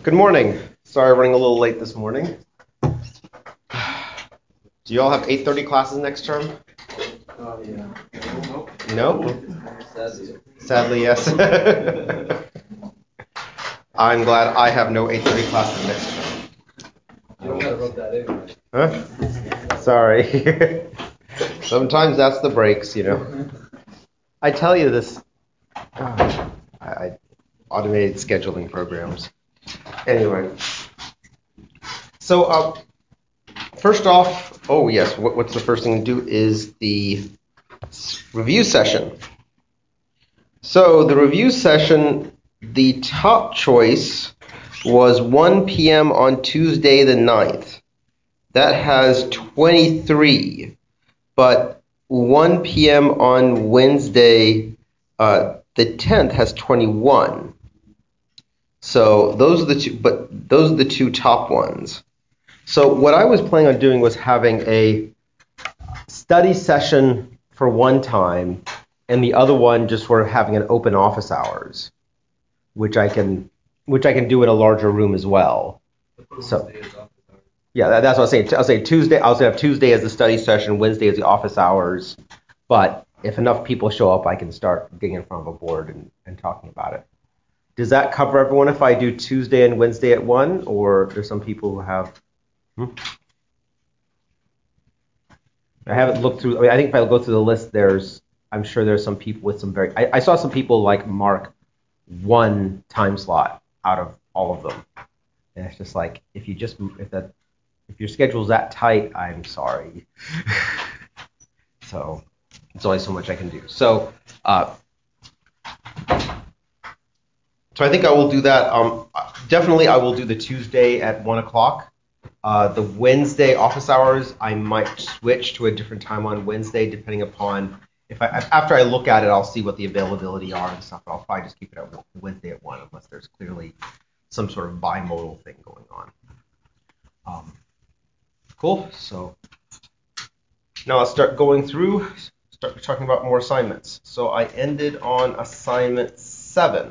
Good morning. Sorry I'm running a little late this morning. Do you all have 8:30 classes next term? Yeah. No? Sadly, yes. I'm glad I have no 8:30 classes next term. You don't gotta rub that in. Huh? Sorry. Sometimes that's the breaks, you know. I tell you this. I automated scheduling programs. Anyway. So, first off, oh yes, what's the first thing to do is the review session. So the review session, the top choice was 1 p.m. on Tuesday the 9th. That has 23, but 1 p.m. on Wednesday the 10th has 21. So those are the two top ones. So what I was planning on doing was having a study session for one time, and the other one just for having an open office hours, which I can do in a larger room as well. So yeah, that's what I was saying. I'll say Tuesday. I'll have Tuesday as the study session, Wednesday as the office hours. But if enough people show up, I can start getting in front of a board and talking about it. Does that cover everyone if I do Tuesday and Wednesday at 1, or there's some people who have? I haven't looked through. I mean, I think if I go through the list, I'm sure there's some people with some very. I saw some people like mark one time slot out of all of them, and it's just like if your schedule's that tight, I'm sorry. So it's only so much I can do. So I think I will do that. Definitely, I will do the Tuesday at 1 o'clock. The Wednesday office hours, I might switch to a different time on Wednesday, depending upon after I look at it, I'll see what the availability are and stuff. But I'll probably just keep it at Wednesday at 1, unless there's clearly some sort of bimodal thing going on. Cool. So now let's start going through. Start talking about more assignments. So I ended on assignment 7.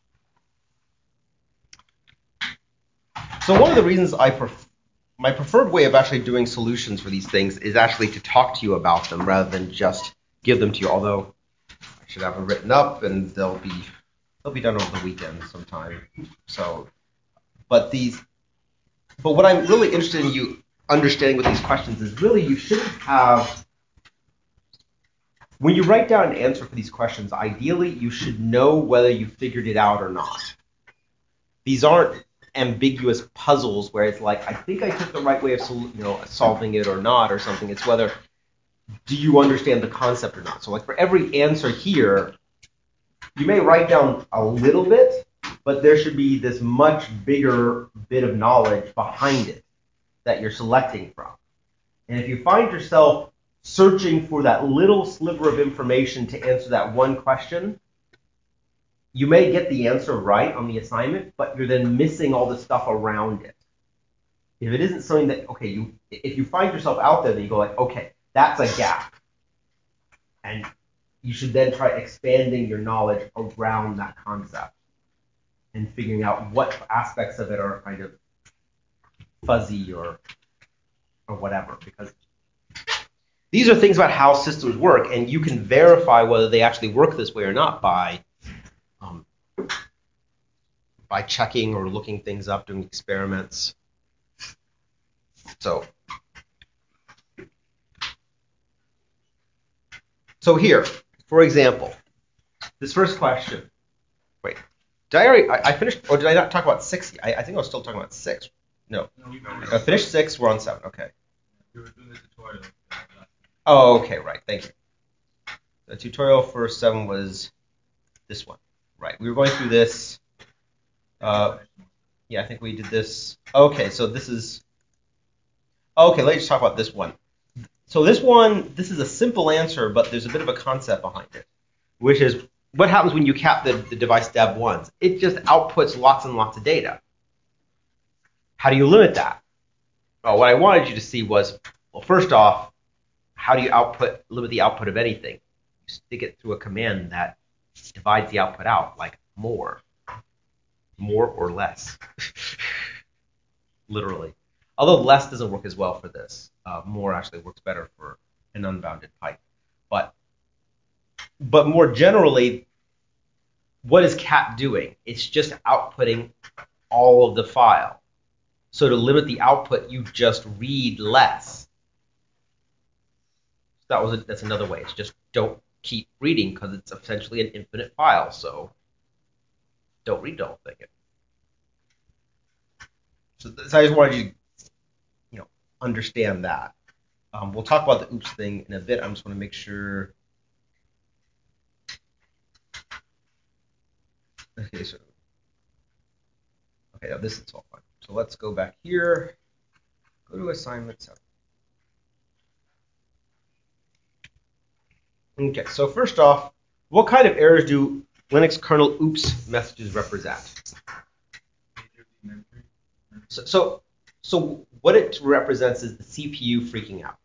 So one of the reasons my preferred way of actually doing solutions for these things is actually to talk to you about them rather than just give them to you. Although I should have them written up and they'll be done over the weekend sometime. So, but what I'm really interested in you understanding with these questions is really you shouldn't have. When you write down an answer for these questions, ideally you should know whether you figured it out or not. These aren't ambiguous puzzles where it's like, I think I took the right way of solving it or not or something. It's whether do you understand the concept or not. So like for every answer here, you may write down a little bit, but there should be this much bigger bit of knowledge behind it that you're selecting from. And if you find yourself searching for that little sliver of information to answer that one question, you may get the answer right on the assignment, but you're then missing all the stuff around it. If it isn't something that, if you find yourself out there, then you go like, okay, that's a gap. And you should then try expanding your knowledge around that concept and figuring out what aspects of it are kind of fuzzy or whatever. Because these are things about how systems work, and you can verify whether they actually work this way or not by checking or looking things up, doing experiments. So here, for example, this first question. Wait, I finished, or did I not talk about 6? I think I was still talking about 6. No. I finished 6, we're on 7, okay. You were doing the tutorial. Oh, okay, right, thank you. The tutorial for 7 was this one. Right, we were going through this. Yeah, I think we did this. Okay, so this is... Okay, let's just talk about this one. So this is a simple answer, but there's a bit of a concept behind it, which is what happens when you cap the device dev1s? It just outputs lots and lots of data. How do you limit that? Well, what I wanted you to see was, well, first off, how do you limit the output of anything? You stick it through a command that divides the output out, like more or less. literally. Although less doesn't work as well for this. More actually works better for an unbounded pipe. But more generally, what is cat doing? It's just outputting all of the file. So to limit the output, you just read less. That's another way. It's just don't keep reading because it's essentially an infinite file. So don't read the whole thing. So I just wanted you to, understand that. We'll talk about the oops thing in a bit. I just want to make sure. Okay, now this is all fine. So let's go back here. Go to assignment 7. Okay, so first off, what kind of errors do Linux kernel oops messages represent? So what it represents is the CPU freaking out.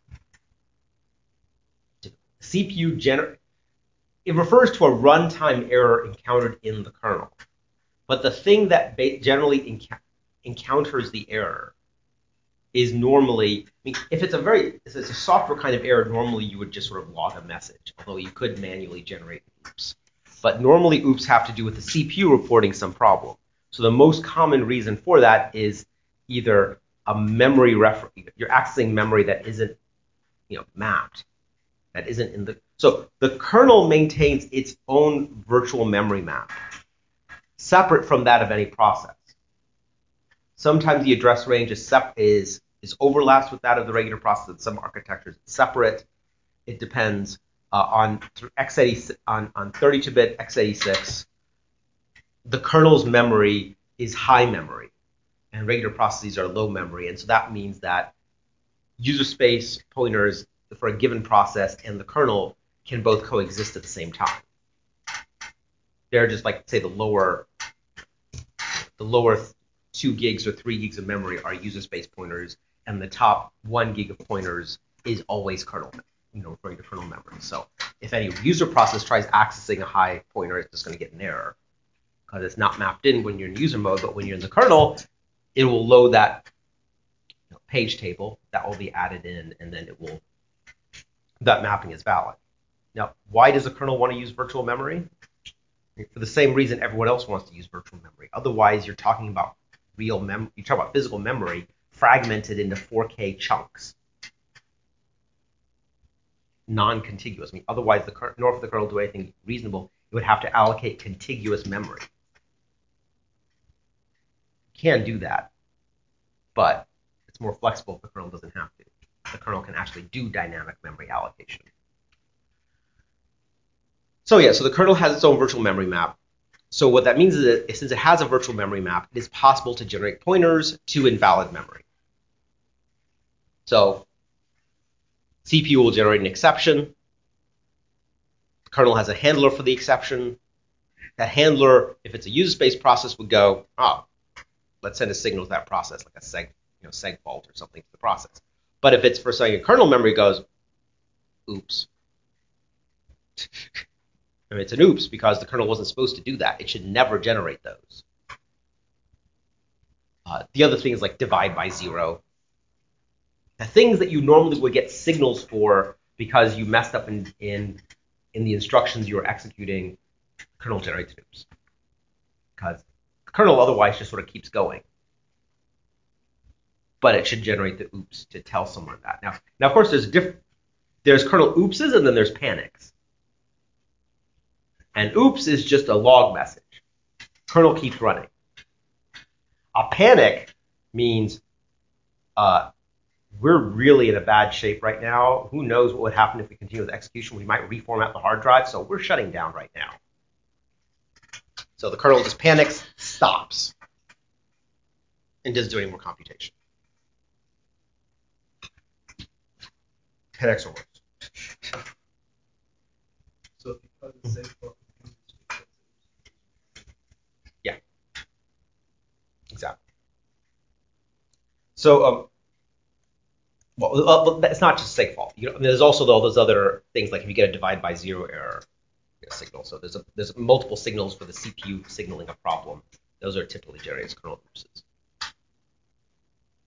CPU it refers to a runtime error encountered in the kernel. But the thing that generally encounters the error is normally, if it's a software kind of error, normally you would just sort of log a message, although you could manually generate oops. But normally oops have to do with the CPU reporting some problem. So the most common reason for that is either a memory you're accessing memory that isn't, mapped, that isn't in the. So the kernel maintains its own virtual memory map, separate from that of any process. Sometimes the address range is overlaps with that of the regular process. In some architectures, it's separate. It depends on 32-bit x86. The kernel's memory is high memory, and regular processes are low memory, and so that means that user space pointers for a given process and the kernel can both coexist at the same time. They're just like, say, the lower 2 gigs or 3 gigs of memory are user space pointers, and the top 1 gig of pointers is always kernel, referring to kernel memory. So if any user process tries accessing a high pointer, it's just going to get an error because it's not mapped in when you're in user mode, but when you're in the kernel, it will load that page table that will be added in, and then that mapping is valid. Now, why does the kernel want to use virtual memory? For the same reason everyone else wants to use virtual memory. Otherwise, you're talking about real memory. You talk about physical memory fragmented into 4K chunks, non-contiguous. Otherwise, in order for the kernel to do anything reasonable, it would have to allocate contiguous memory. You can do that, but it's more flexible if the kernel doesn't have to. The kernel can actually do dynamic memory allocation. So the kernel has its own virtual memory map. So what that means is that since it has a virtual memory map, it is possible to generate pointers to invalid memory. So CPU will generate an exception. The kernel has a handler for the exception. That handler, if it's a user space process, would go, let's send a signal to that process, like a seg fault or something to the process. But if it's for saying a kernel memory, it goes, oops. It's an oops because the kernel wasn't supposed to do that. It should never generate those. The other thing is like divide by 0. The things that you normally would get signals for because you messed up in the instructions you were executing, the kernel generates oops. Because the kernel otherwise just sort of keeps going. But it should generate the oops to tell someone that. Now of course, there's kernel oopses and then there's panics. And oops is just a log message. Kernel keeps running. A panic means we're really in a bad shape right now. Who knows what would happen if we continue with execution? We might reformat the hard drive, so we're shutting down right now. So the kernel just panics, stops, and doesn't do any more computation. Panics or worse. So because it's safe for yeah, exactly. So well, it's not just seg fault. There's also all those other things, like if you get a divide by 0 error signal. So there's multiple signals for the CPU signaling a problem. Those are typically generated as kernel oopses.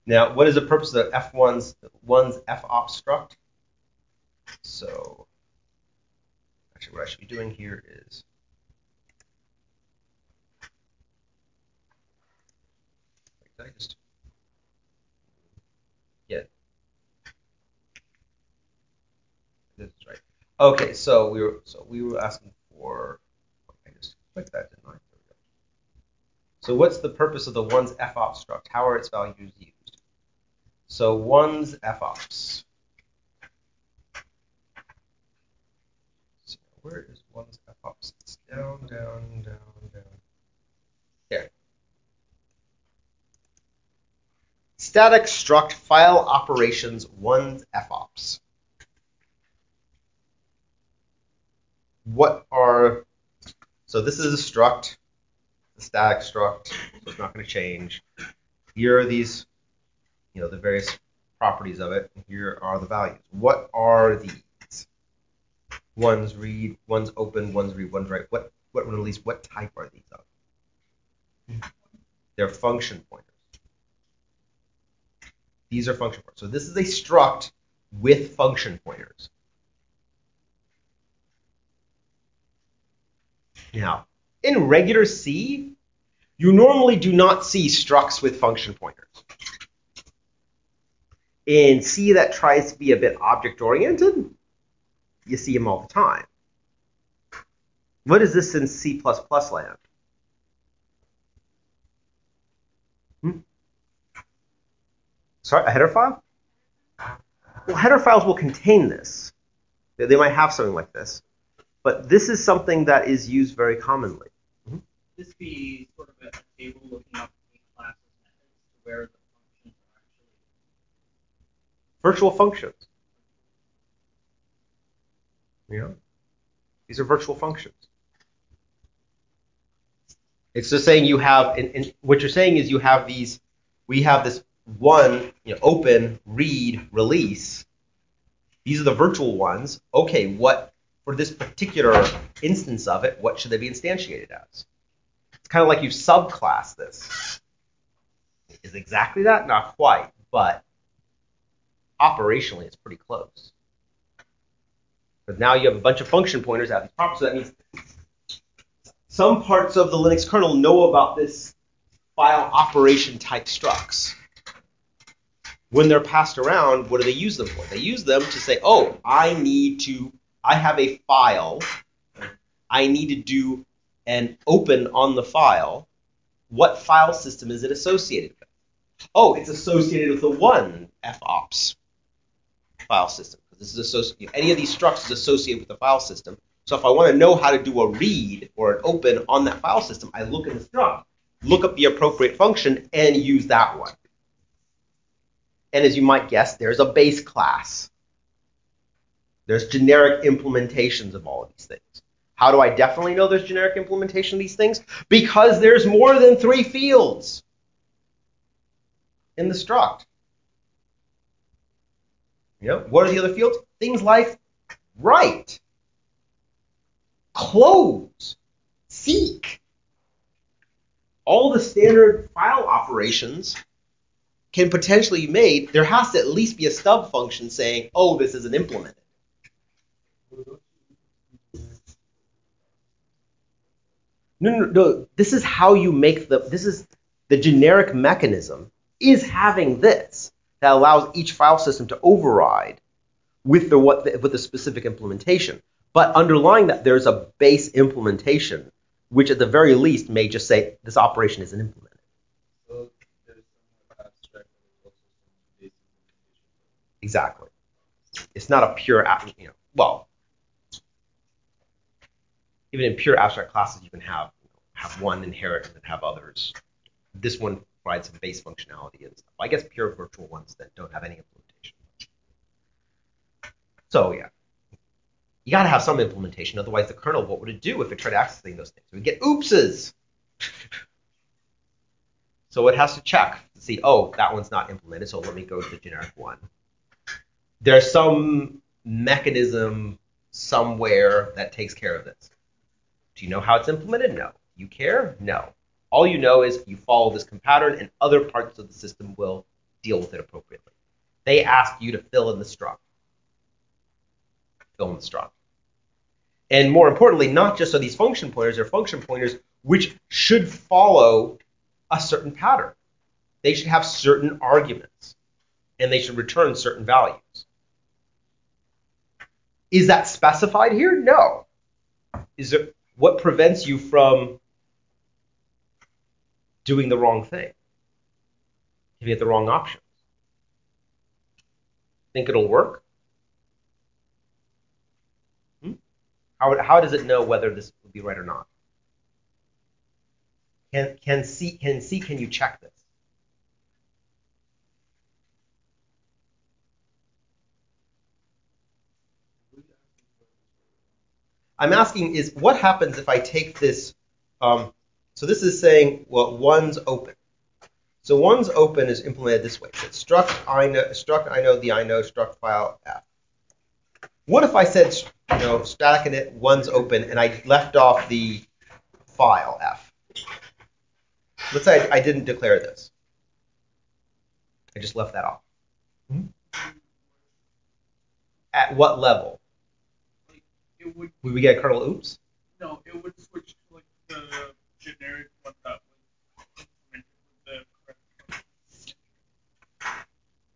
Now, what is the purpose of one's FOP struct? So, actually, what I should be doing here is did I just get this is right? Okay, so we were asking for. I just clicked that, didn't I? There we go. So, what's the purpose of the one's FOP struct? How are its values used? So, one's FOPs. So where is one's FOPs? It's down. Here. Static struct file operations one's FOPs. So this is a struct, a static struct, so it's not going to change. Here are these, the various properties of it, and here are the values. What are these? One's read, one's open, one's read, one's write. What release, what type are these of? They're function pointers. These are function pointers. So this is a struct with function pointers. Now, in regular C, you normally do not see structs with function pointers. In C that tries to be a bit object-oriented, you see them all the time. What is this in C++ land? Sorry, a header file? Well, header files will contain this. They might have something like this. But this is something that is used very commonly. This be sort of a table looking up the classes methods to where the functions are actually virtual functions. These are virtual functions. It's just saying you have, and what you're saying is you have these, we have this one, open, read, release. These are the virtual ones. Okay, what, for this particular instance of it, what should they be instantiated as? It's kind of like you subclass this. Is exactly that? Not quite, but operationally it's pretty close. But now you have a bunch of function pointers out of these properties, so that means some parts of the Linux kernel know about this file operation type structs. When they're passed around, what do they use them for? They use them to say, oh, I have a file. I need to do an open on the file. What file system is it associated with? Oh, it's associated with the one FOPS file system. This is any of these structs is associated with the file system. So if I want to know how to do a read or an open on that file system, I look in the struct, look up the appropriate function, and use that one. And as you might guess, there's a base class. There's generic implementations of all of these things. How do I definitely know there's generic implementation of these things? Because there's more than 3 fields in the struct. What are the other fields? Things like write, close, seek. All the standard file operations can potentially be made. There has to at least be a stub function saying, oh, this isn't implemented. No. This is how you make this is the generic mechanism is having this that allows each file system to override with the specific implementation. But underlying that, there's a base implementation, which at the very least may just say this operation isn't implemented. So there's some abstract base implementation. Exactly. It's not a pure, well, even in pure abstract classes, you can have one inherit and then have others. This one provides some base functionality and stuff. I guess pure virtual ones that don't have any implementation. So yeah, you got to have some implementation. Otherwise, the kernel, what would it do if it tried accessing those things? It would get oopses. So it has to check to see, oh, that one's not implemented, so let me go to the generic one. There's some mechanism somewhere that takes care of this. Do you know how it's implemented? No. Do you care? No. All you know is you follow this pattern, and other parts of the system will deal with it appropriately. They ask you to fill in the struct. Fill in the struct. And more importantly, not just are these function pointers, they're function pointers which should follow a certain pattern. They should have certain arguments, and they should return certain values. Is that specified here? No. Is it what prevents you from doing the wrong thing? Giving it the wrong options? Think it'll work? How does it know whether this would be right or not? Can you check this? I'm asking is what happens if I take this, so this is saying, well, one's open. So one's open is implemented this way. So struct inode the inode struct file f. What if I said, static init one's open and I left off the file f? Let's say I didn't declare this. I just left that off. At what level? Would we get a kernel oops? No, it would switch to like the generic one that was implemented with the correct.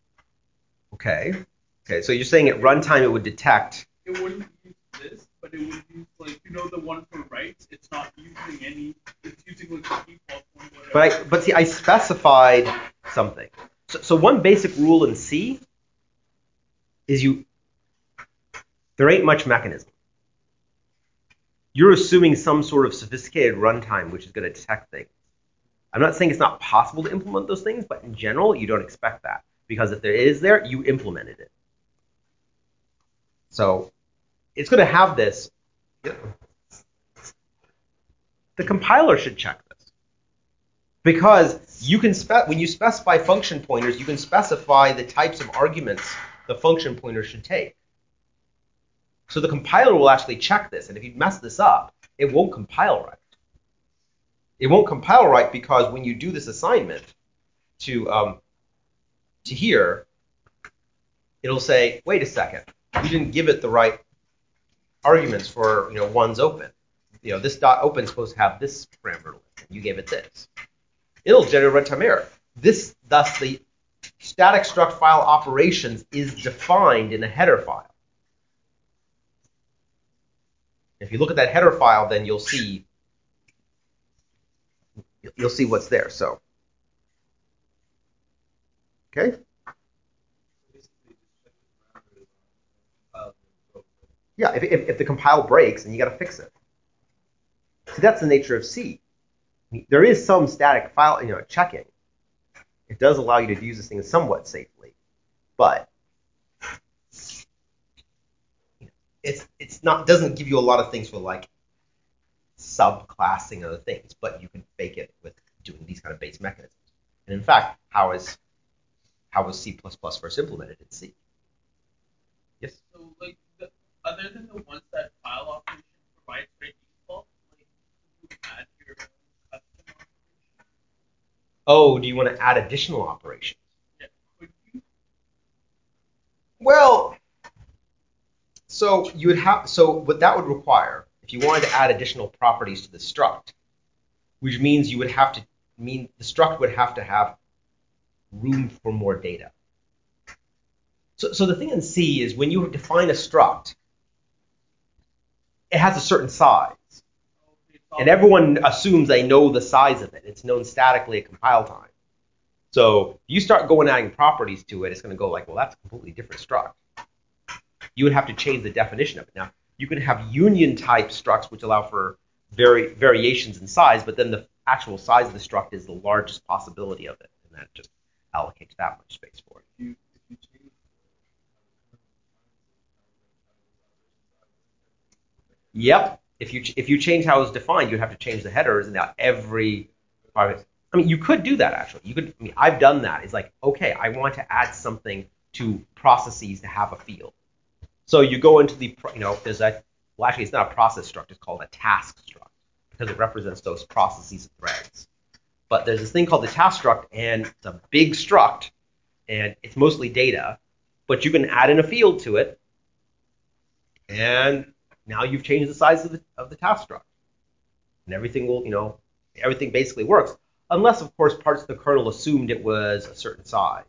Okay, so you're saying at runtime it would detect. It wouldn't use this, but it would use like the one for writes. It's not using any. It's using like the default one. Whatever. But see, I specified something. So one basic rule in C is there ain't much mechanism. You're assuming some sort of sophisticated runtime which is going to detect things. I'm not saying it's not possible to implement those things, but in general, you don't expect that. Because if there is there, you implemented it. So it's going to have this. The compiler should check this. Because you can when you specify function pointers, you can specify the types of arguments the function pointer should take. So the compiler will actually check this, and if you mess this up, it won't compile right. It won't compile right because when you do this assignment to here, it'll say, wait a second, you didn't give it the right arguments for one's open. This dot open is supposed to have this parameter list, and you gave it this. It'll generate runtime error. Thus the static struct file operations is defined in a header file. If you look at that header file, then you'll see what's there. So, okay. Yeah, if the compile breaks, then you got to fix it. See, that's the nature of C. There is some static file, checking. It does allow you to use this thing somewhat safely, but it's not doesn't give you a lot of things for like subclassing other things, but you can fake it with doing these kind of base mechanisms. And in fact, how was C++ first implemented in C? Yes. So like other than the ones that file operation provides by default, like you add your own custom operation. Oh, do you want to add additional operations? Yeah. Could you? Well, so what that would require, if you wanted to add additional properties to the struct, which means the struct would have to have room for more data. So the thing in C is when you define a struct, it has a certain size. And everyone assumes they know the size of it. It's known statically at compile time. So if you start adding properties to it, it's going to go like, well, that's a completely different struct. You would have to change the definition of it. Now, you can have union type structs which allow for variations in size, but then the actual size of the struct is the largest possibility of it, and that just allocates that much space for it. Yep. If you change how it's defined, you have to change the headers, and now every part. You could do that actually. I've done that. It's like, okay, I want to add something to processes to have a field. So you go into there's actually it's not a process struct, it's called a task struct because it represents those processes and threads. But there's this thing called the task struct, and it's a big struct, and it's mostly data, but you can add in a field to it, and now you've changed the size of the task struct, and everything will, everything basically works, unless of course parts of the kernel assumed it was a certain size.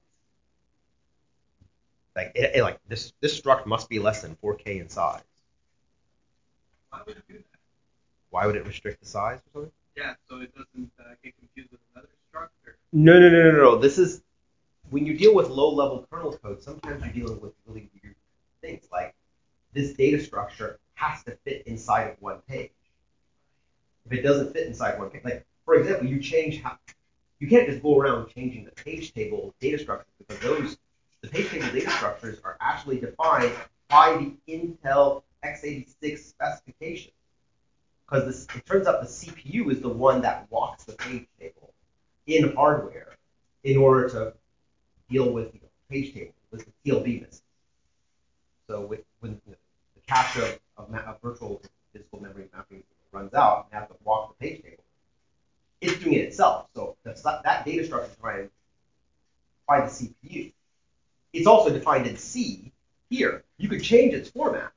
Like this struct must be less than 4K in size. Why would it do that? Why would it restrict the size or something? Yeah, so it doesn't get confused with another structure. No. This is when you deal with low-level kernel code. Sometimes you're dealing with really weird things, like this data structure has to fit inside of one page. If it doesn't fit inside one page, like for example, you can't just go around changing the page table data structures, because the page table data structures are actually defined by the Intel x86 specification. Because it turns out the CPU is the one that walks the page table in hardware in order to deal with page table with the TLB missing. So when the cache of virtual physical memory mapping runs out and has to walk the page table, it's doing it itself. So that data structure is defined by the CPU. It's also defined in C here. You could change its format.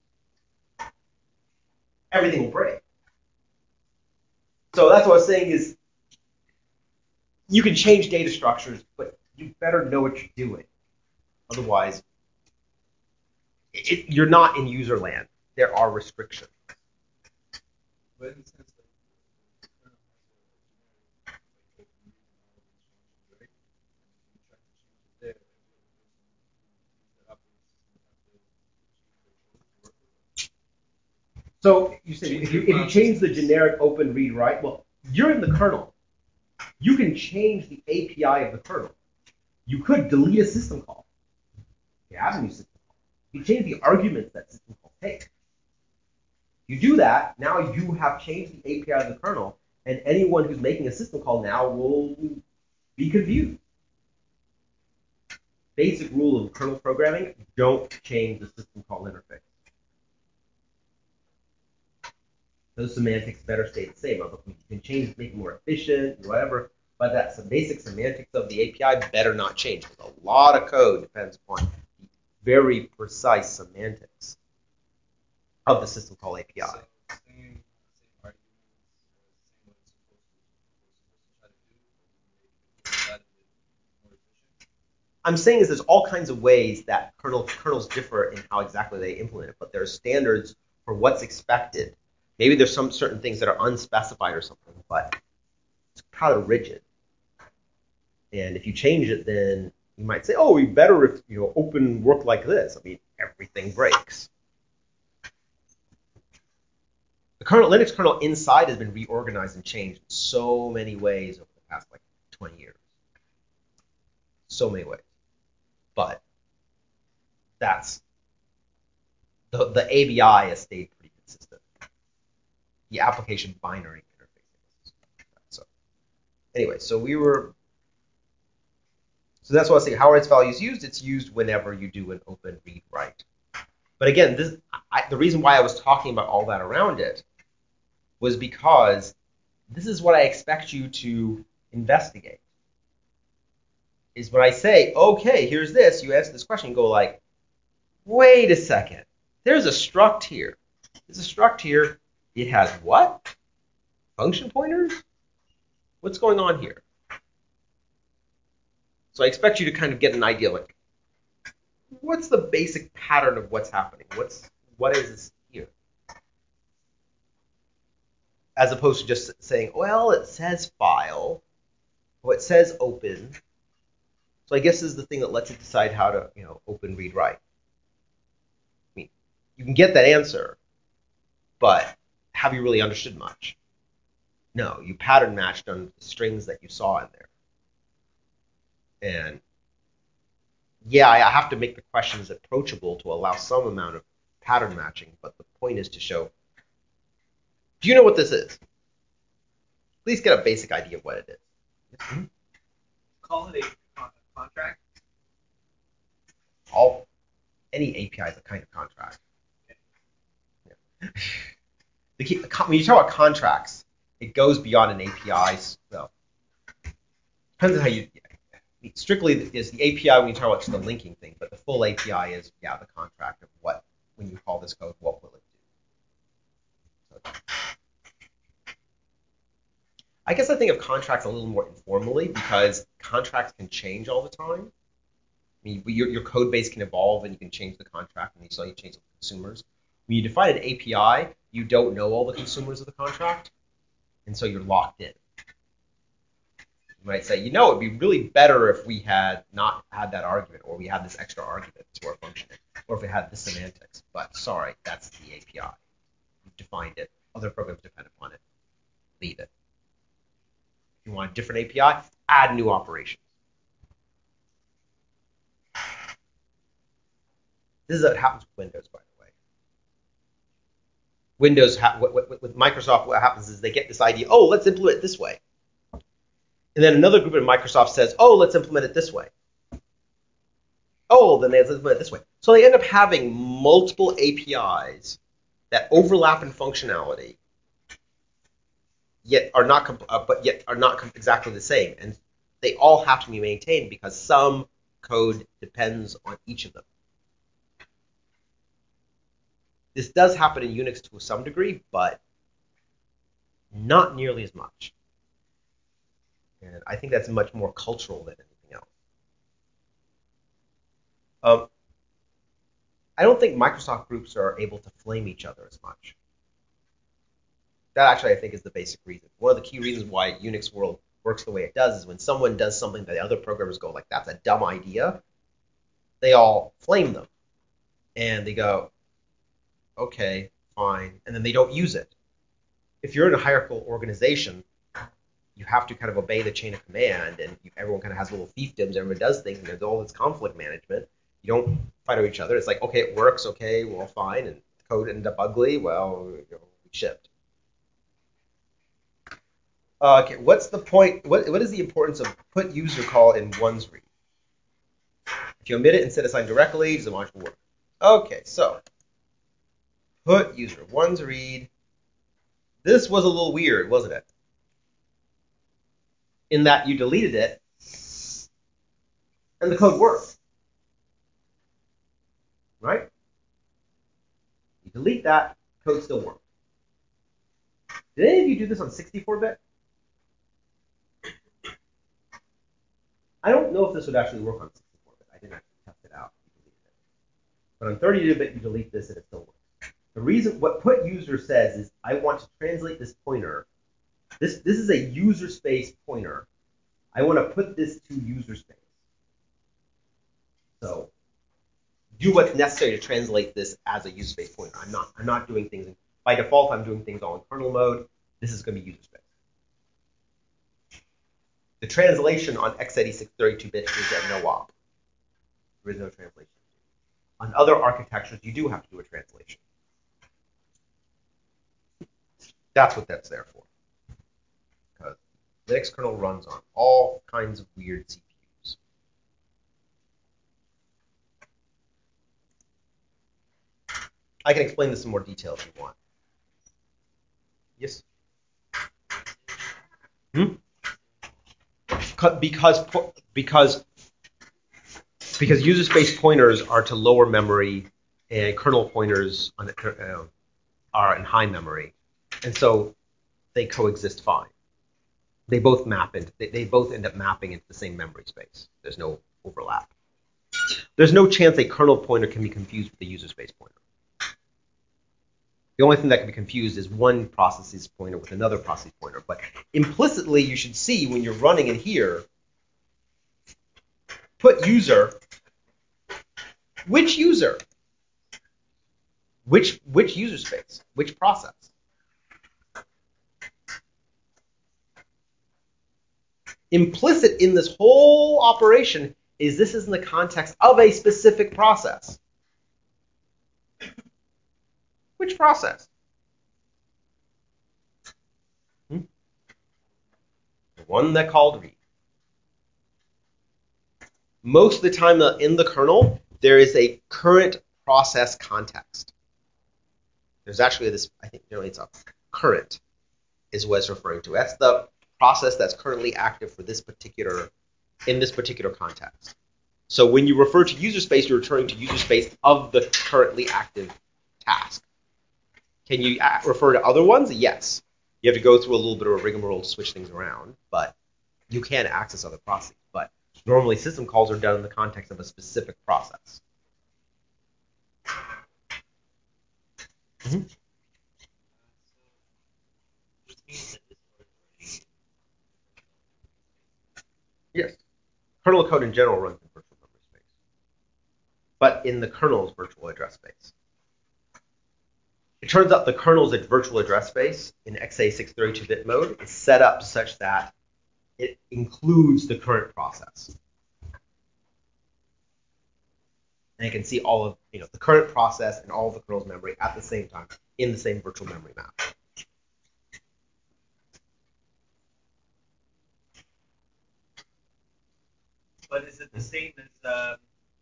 Everything will break. So that's what I was saying is you can change data structures, but you better know what you're doing. Otherwise, you're not in user land. There are restrictions. But in the sense that the kernel has a generic, right? And you try to change it there, and the operating system have to change their code to work with it. So you say if you change the generic open read write, well, you're in the kernel. You can change the API of the kernel. You could delete a system call. You have a new system call. You change the arguments that system call takes. You do that, now you have changed the API of the kernel, and anyone who's making a system call now will be confused. Basic rule of kernel programming: don't change the system call interface. Those semantics better stay the same. You can change it, make it more efficient, whatever, but that's the basic semantics of the API better not change. Because a lot of code depends upon the very precise semantics of the system call API. So same arguments, same what it's supposed to try to do, but you make it more efficient. I'm saying is there's all kinds of ways that kernels differ in how exactly they implement it, but there's standards for what's expected. Maybe there's some certain things that are unspecified or something, but it's kind of rigid. And if you change it, then you might say, oh, we better if open work like this. I mean, everything breaks. The Linux kernel inside has been reorganized and changed in so many ways over the past 20 years. So many ways. But that's the ABI has stayed pretty consistent. The application binary interface. So anyway, so that's what I was saying. How are its values used? It's used whenever you do an open read write. But again, the reason why I was talking about all that around it was because this is what I expect you to investigate. Is when I say, okay, here's this, you answer this question, you go like, wait a second, there's a struct here. There's a struct here. It has what? Function pointers? What's going on here? So I expect you to kind of get an idea, like, what's the basic pattern of what's happening? What is this here? As opposed to just saying, well, it says file, or it says open. So I guess this is the thing that lets you decide how to, open, read, write. I mean, you can get that answer, but have you really understood much? No, you pattern matched on the strings that you saw in there. And yeah, I have to make the questions approachable to allow some amount of pattern matching, but the point is to show, do you know what this is? Please get a basic idea of what it is. Mm-hmm. Call it a contract. Any API is a kind of contract. Yeah. When you talk about contracts, it goes beyond an API. So depends on how you. strictly is the API when you talk about just the linking thing, but the full API is, yeah, the contract of what, when you call this code, what will it do? So, I guess I think of contracts a little more informally because contracts can change all the time. I mean, your code base can evolve and you can change the contract and you change the consumers. When you define an API, you don't know all the consumers of the contract, and so you're locked in. You might say, it'd be really better if we had not had that argument, or we had this extra argument to our function, or if we had the semantics. But sorry, that's the API. You've defined it. Other programs depend upon it. Leave it. If you want a different API, add new operations. This is what happens with Windows, by the way. Windows, with Microsoft, what happens is they get this idea, oh, let's implement it this way. And then another group in Microsoft says, oh, let's implement it this way. Oh, then let's implement it this way. So they end up having multiple APIs that overlap in functionality, yet are not exactly the same. And they all have to be maintained because some code depends on each of them. This does happen in Unix to some degree, but not nearly as much. And I think that's much more cultural than anything else. I don't think Microsoft groups are able to flame each other as much. That actually, I think, is the basic reason. One of the key reasons why Unix world works the way it does is when someone does something that the other programmers go like, that's a dumb idea, they all flame them. And they go, okay, fine. And then they don't use it. If you're in a hierarchical organization, you have to kind of obey the chain of command, and everyone kind of has little fiefdoms, everyone does things, and there's all this conflict management. You don't fight with each other. It's like, okay, it works, okay, well, fine, and the code ended up ugly, well, we shipped. Okay, what's the point, what is the importance of put user call in one's read? If you omit it and set assign directly, does the module work? Okay, so put user one's read. This was a little weird, wasn't it? In that you deleted it, and the code worked. Right? You delete that, code still works. Did any of you do this on 64-bit? I don't know if this would actually work on 64-bit. I didn't actually test it out. But on 32-bit, you delete this and it still works. The reason, what put user says is, I want to translate this pointer. This is a user space pointer. I want to put this to user space. So do what's necessary to translate this as a user space pointer. I'm not doing things by default. I'm doing things all in kernel mode. This is going to be user space. The translation on x86 32-bit is a no-op. There is no translation. On other architectures, you do have to do a translation. That's what that's there for. Because Linux kernel runs on all kinds of weird CPUs. I can explain this in more detail if you want. Yes? Because user space pointers are to lower memory and kernel pointers are in high memory, and so they coexist fine. They both end up mapping into the same memory space. There's no overlap. There's no chance a kernel pointer can be confused with a user space pointer. The only thing that can be confused is one process's pointer with another process's pointer. But implicitly, you should see when you're running in here, put user. Which user? Which user space? Which process? Implicit in this whole operation is this is in the context of a specific process. Which process? The one that called read. Most of the time in the kernel, there is a current process context. There's actually this, I think generally it's a current is what it's referring to. That's the process that's currently active for this particular in this particular context. So when you refer to user space, you're referring to user space of the currently active task. Can you refer to other ones? Yes. You have to go through a little bit of a rigmarole to switch things around, but you can access other processes. But normally system calls are done in the context of a specific process. Mm-hmm. Yes. Kernel code in general runs in virtual memory space, but in the kernel's virtual address space. It turns out the kernel's virtual address space in x86 32-bit mode is set up such that it includes the current process. And you can see all of the current process and all of the kernel's memory at the same time in the same virtual memory map. But is it the same as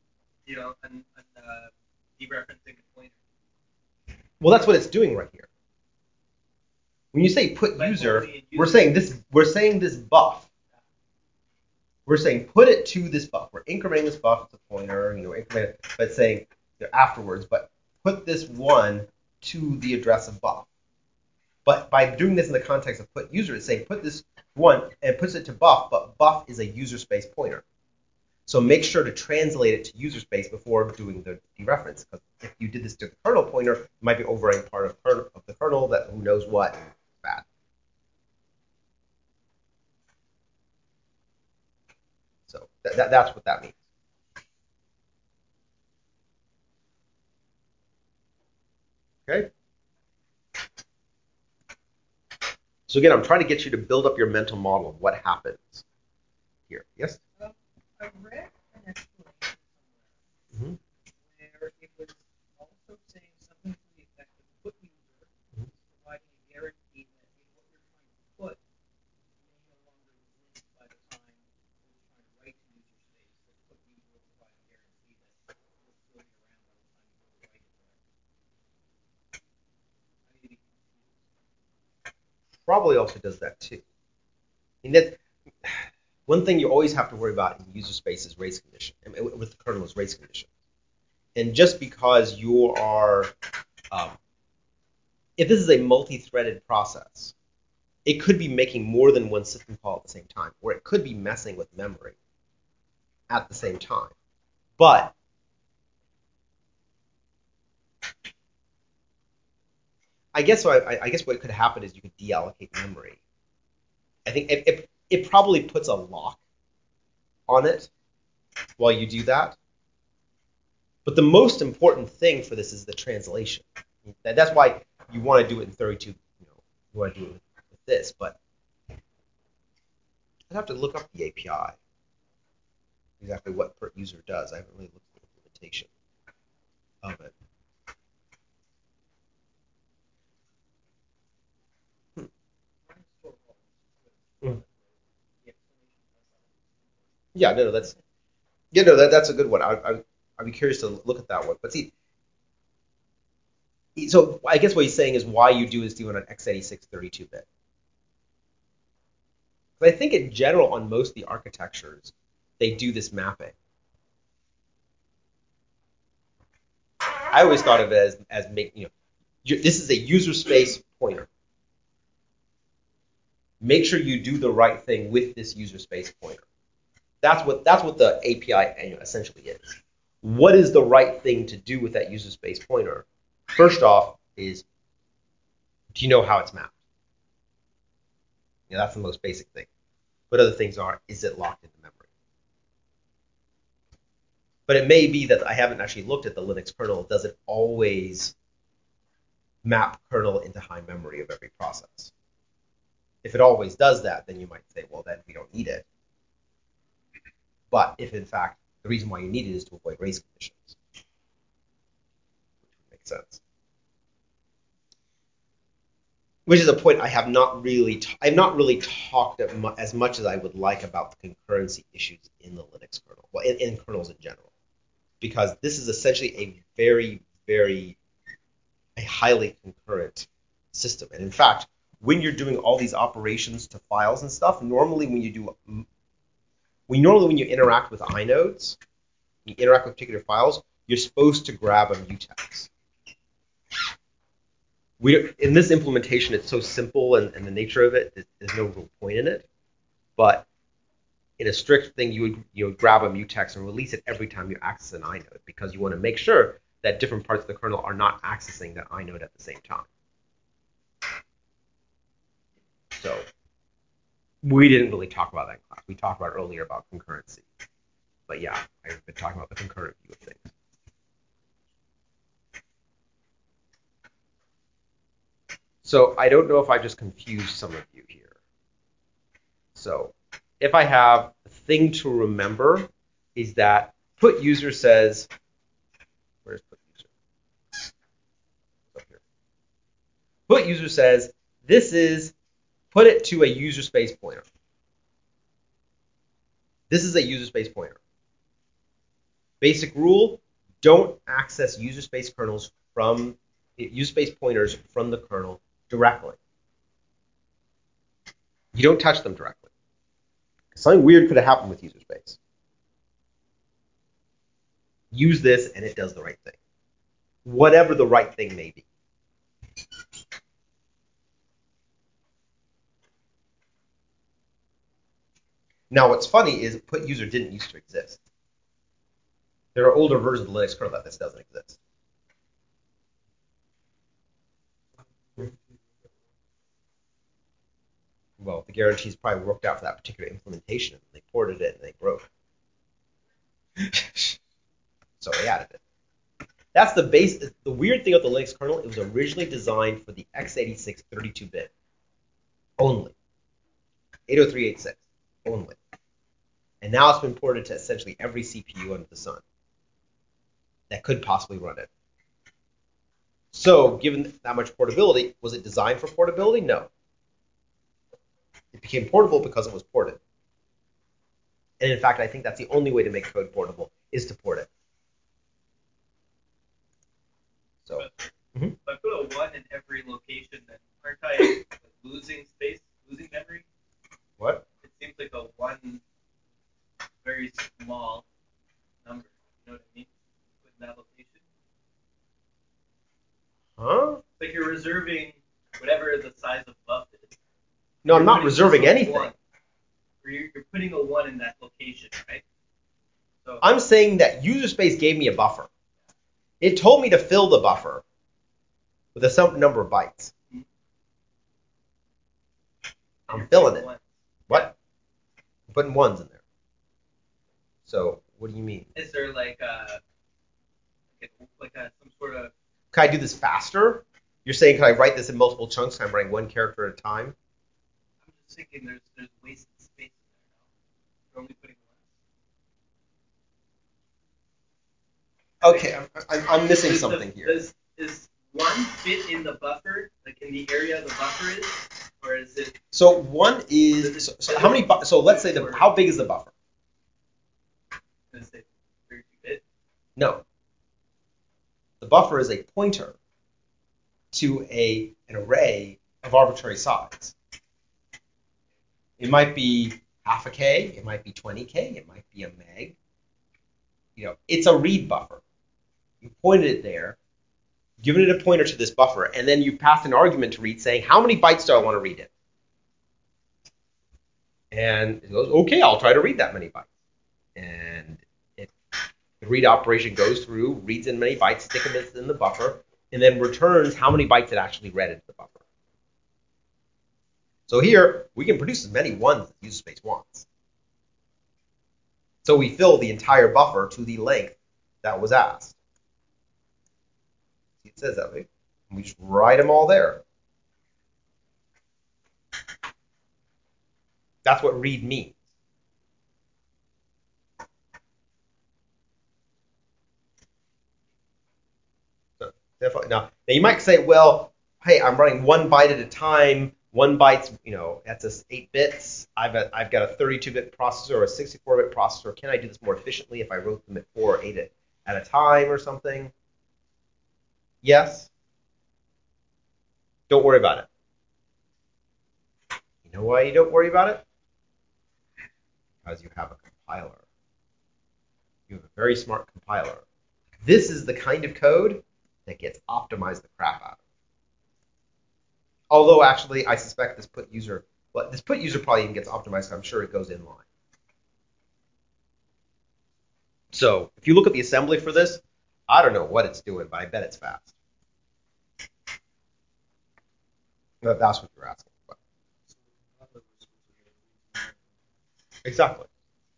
dereferencing a pointer? Well, that's what it's doing right here. When you say put user, we're saying this buff. We're saying put it to this buff. We're incrementing this buff. It's a pointer, increment it, but saying afterwards, but put this one to the address of buff. But by doing this in the context of put user, it's saying put this one and puts it to buff, but buff is a user space pointer. So make sure to translate it to user space before doing the dereference. Because if you did this to the kernel pointer, it might be overwriting part of the kernel that who knows what. Bad. So that's what that means. Okay. So again, I'm trying to get you to build up your mental model of what happens here. Yes? I read an explanation Mm-hmm. where it was also saying something to the effect of put user is providing a guarantee that what you're trying to put may no longer exist by the time you're trying to write to user space. That put user will provide a guarantee that it will still be around by the time you go to write it. I may be confused. Probably also does that too. I mean, that's one thing you always have to worry about in user space is race condition. With the kernel is race condition. And just because you are, if this is a multi-threaded process, it could be making more than one system call at the same time, or it could be messing with memory at the same time. But I guess what could happen is you could deallocate memory. I think it probably puts a lock on it while you do that. But the most important thing for this is the translation. That's why you want to do it in 32. You want to do it with this, but I'd have to look up the API. Exactly what per user does. I haven't really looked at the implementation of it. Yeah, no, that's a good one. I'd be curious to look at that one. But see, so I guess what he's saying is why you do it on x86 32-bit. But I think in general on most of the architectures, they do this mapping. I always thought of it as making, this is a user space pointer. Make sure you do the right thing with this user space pointer. That's what the API essentially is. What is the right thing to do with that user space pointer? First off is, do you know how it's mapped? That's the most basic thing. But other things are, is it locked into memory? But it may be that I haven't actually looked at the Linux kernel. Does it always map kernel into high memory of every process? If it always does that, then you might say, well, then we don't need it. But if, in fact, the reason why you need it is to avoid race conditions, which would make sense. Which is a point I have not really talked as much as I would like about the concurrency issues in the Linux kernel, well, in kernels in general, because this is essentially a very, very a highly concurrent system. And in fact, when you're doing all these operations to files and stuff, normally when you do Normally when you interact with inodes, you interact with particular files, you're supposed to grab a mutex. In this implementation, it's so simple, and the nature of it, there's no real point in it. But in a strict thing, you would grab a mutex and release it every time you access an inode, because you want to make sure that different parts of the kernel are not accessing that inode at the same time. So we didn't really talk about that in class. We talked about earlier about concurrency. But yeah, I've been talking about the concurrent view of things. So I don't know if I just confused some of you here. So if I have a thing to remember is that put user says, where's put user? Up here. Put user says, this is, put it to a user space pointer. This is a user space pointer. Basic rule, don't access user space pointers from the kernel directly. You don't touch them directly. Something weird could have happened with user space. Use this and it does the right thing. Whatever the right thing may be. Now what's funny is put user didn't used to exist. There are older versions of the Linux kernel that this doesn't exist. Well, the guarantees probably worked out for that particular implementation. They ported it and they broke. So they added it. That's the base. The weird thing about the Linux kernel, it was originally designed for the x86 32-bit only. 80386 only. And now it's been ported to essentially every CPU under the sun that could possibly run it. So given that much portability, was it designed for portability? No. It became portable because it was ported. And in fact, I think that's the only way to make code portable is to port it. So, If I put a 1 in every location, then aren't I losing space, losing memory? What? It seems like a 1 very small number. You know what I mean? Put in that location. Huh? It's like you're reserving whatever the size of buff is. No, I'm not reserving anything. You're putting a 1 in that location, right? So I'm saying that user space gave me a buffer. It told me to fill the buffer with a certain number of bytes. I'm filling it. One. What? I'm putting ones in there. So what do you mean? Is there like some sort of? Can I do this faster? You're saying can I write this in multiple chunks? Can I write one character at a time? I'm just thinking there's wasted space in there now. You're only putting one. Okay, I'm missing something here. Is 1 fit in the buffer, like in the area the buffer is, or is it? So one is so how many? So let's say how big is the buffer? Is it 32-bit? No. The buffer is a pointer to an array of arbitrary size. It might be half a K, it might be 20K, it might be a meg. It's a read buffer. You pointed it there, given it a pointer to this buffer, and then you passed an argument to read saying, how many bytes do I want to read it? And it goes, okay, I'll try to read that many bytes. And the read operation goes through, reads in many bytes, sticks them in the buffer, and then returns how many bytes it actually read into the buffer. So here, we can produce as many ones as user space wants. So we fill the entire buffer to the length that was asked. See, it says that way. And we just write them all there. That's what read means. Now you might say, well, hey, I'm running 1 byte at a time. 1 byte's, that's just 8 bits. I've got a 32-bit processor or a 64-bit processor. Can I do this more efficiently if I wrote them at 4 or 8 at a time or something? Yes. Don't worry about it. You know why you don't worry about it? because you have a compiler. You have a very smart compiler. This is the kind of code that gets optimized the crap out of. Although actually, I suspect this put user probably even gets optimized. I'm sure it goes inline. So if you look at the assembly for this, I don't know what it's doing, but I bet it's fast. No, that's what you're asking. But. Exactly.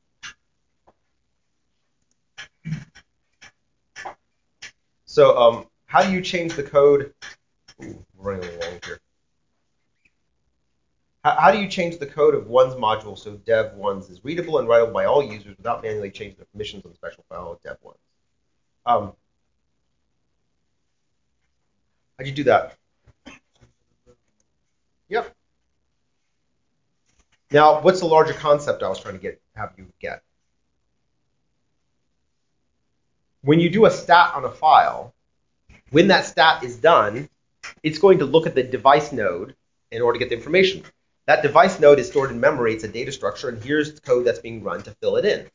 So how do you change the code? Ooh, we're running a little long here. How do you change the code of one's module so dev1's is readable and writable by all users without manually changing the permissions on the special file of dev1's? How'd you do that? Yep. Now, what's the larger concept I was trying to have you get? When you do a stat on a file, when that stat is done, it's going to look at the device node in order to get the information. That device node is stored in memory. It's a data structure, and here's the code that's being run to fill it in.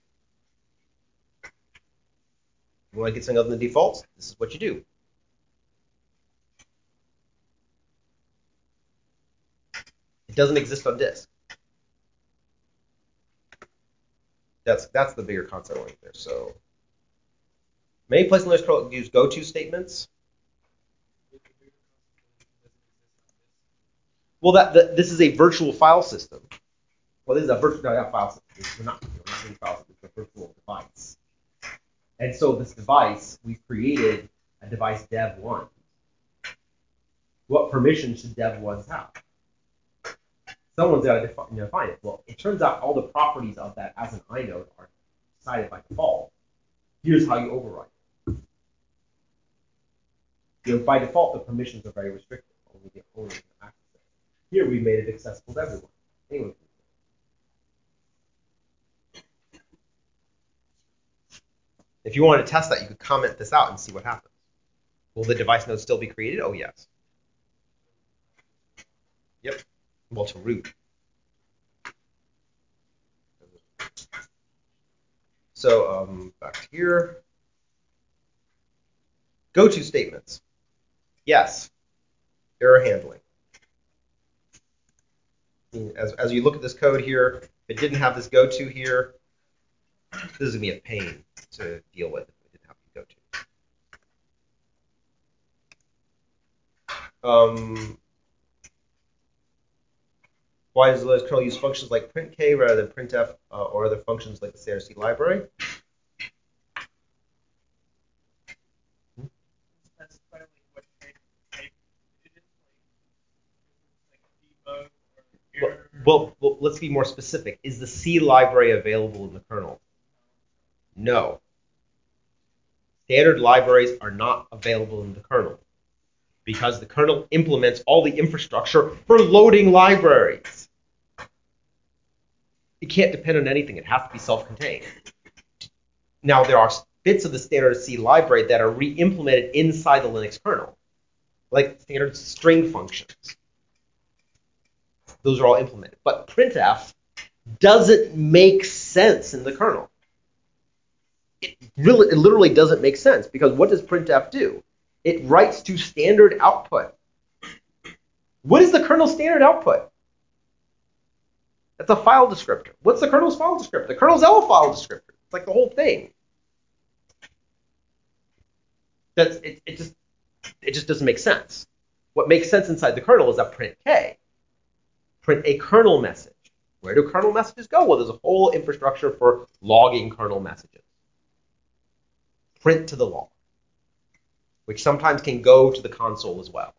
You want to get something other than the defaults? This is what you do. It doesn't exist on disk. That's the bigger concept right there. So many places in Linux kernel use goto statements. Well, this is a virtual file system. Well, this is a virtual file system. We're not doing file system. It's a virtual device. And so this device, we've created a device dev1. What permission should dev1s have? Someone's got to define it. Well, it turns out all the properties of that as an inode are decided by default. Here's how you override it. By default, the permissions are very restricted. Only the owner can access it. Here, we made it accessible to everyone. Anyone can. If you wanted to test that, you could comment this out and see what happens. Will the device node still be created? Oh, yes. Yep. Well, to root. So back to here. Goto statements. Yes. Error handling. As you look at this code here, if it didn't have this goto here, this is going to be a pain to deal with if it didn't have goto. Why does Linux kernel use functions like printk rather than printf or other functions like the standard C library? That's probably what they did, like debug or error. Well, let's be more specific. Is the C library available in the kernel? No. Standard libraries are not available in the kernel because the kernel implements all the infrastructure for loading libraries. It can't depend on anything. It has to be self-contained. Now, there are bits of the standard C library that are re-implemented inside the Linux kernel, like standard string functions. Those are all implemented. But printf doesn't make sense in the kernel. It literally doesn't make sense because what does printf do? It writes to standard output. What is the kernel standard output? That's a file descriptor. What's the kernel's file descriptor? The kernel's L file descriptor. It's like the whole thing. It just doesn't make sense. What makes sense inside the kernel is a print k. Print a kernel message. Where do kernel messages go? Well, there's a whole infrastructure for logging kernel messages. Print to the log, which sometimes can go to the console as well.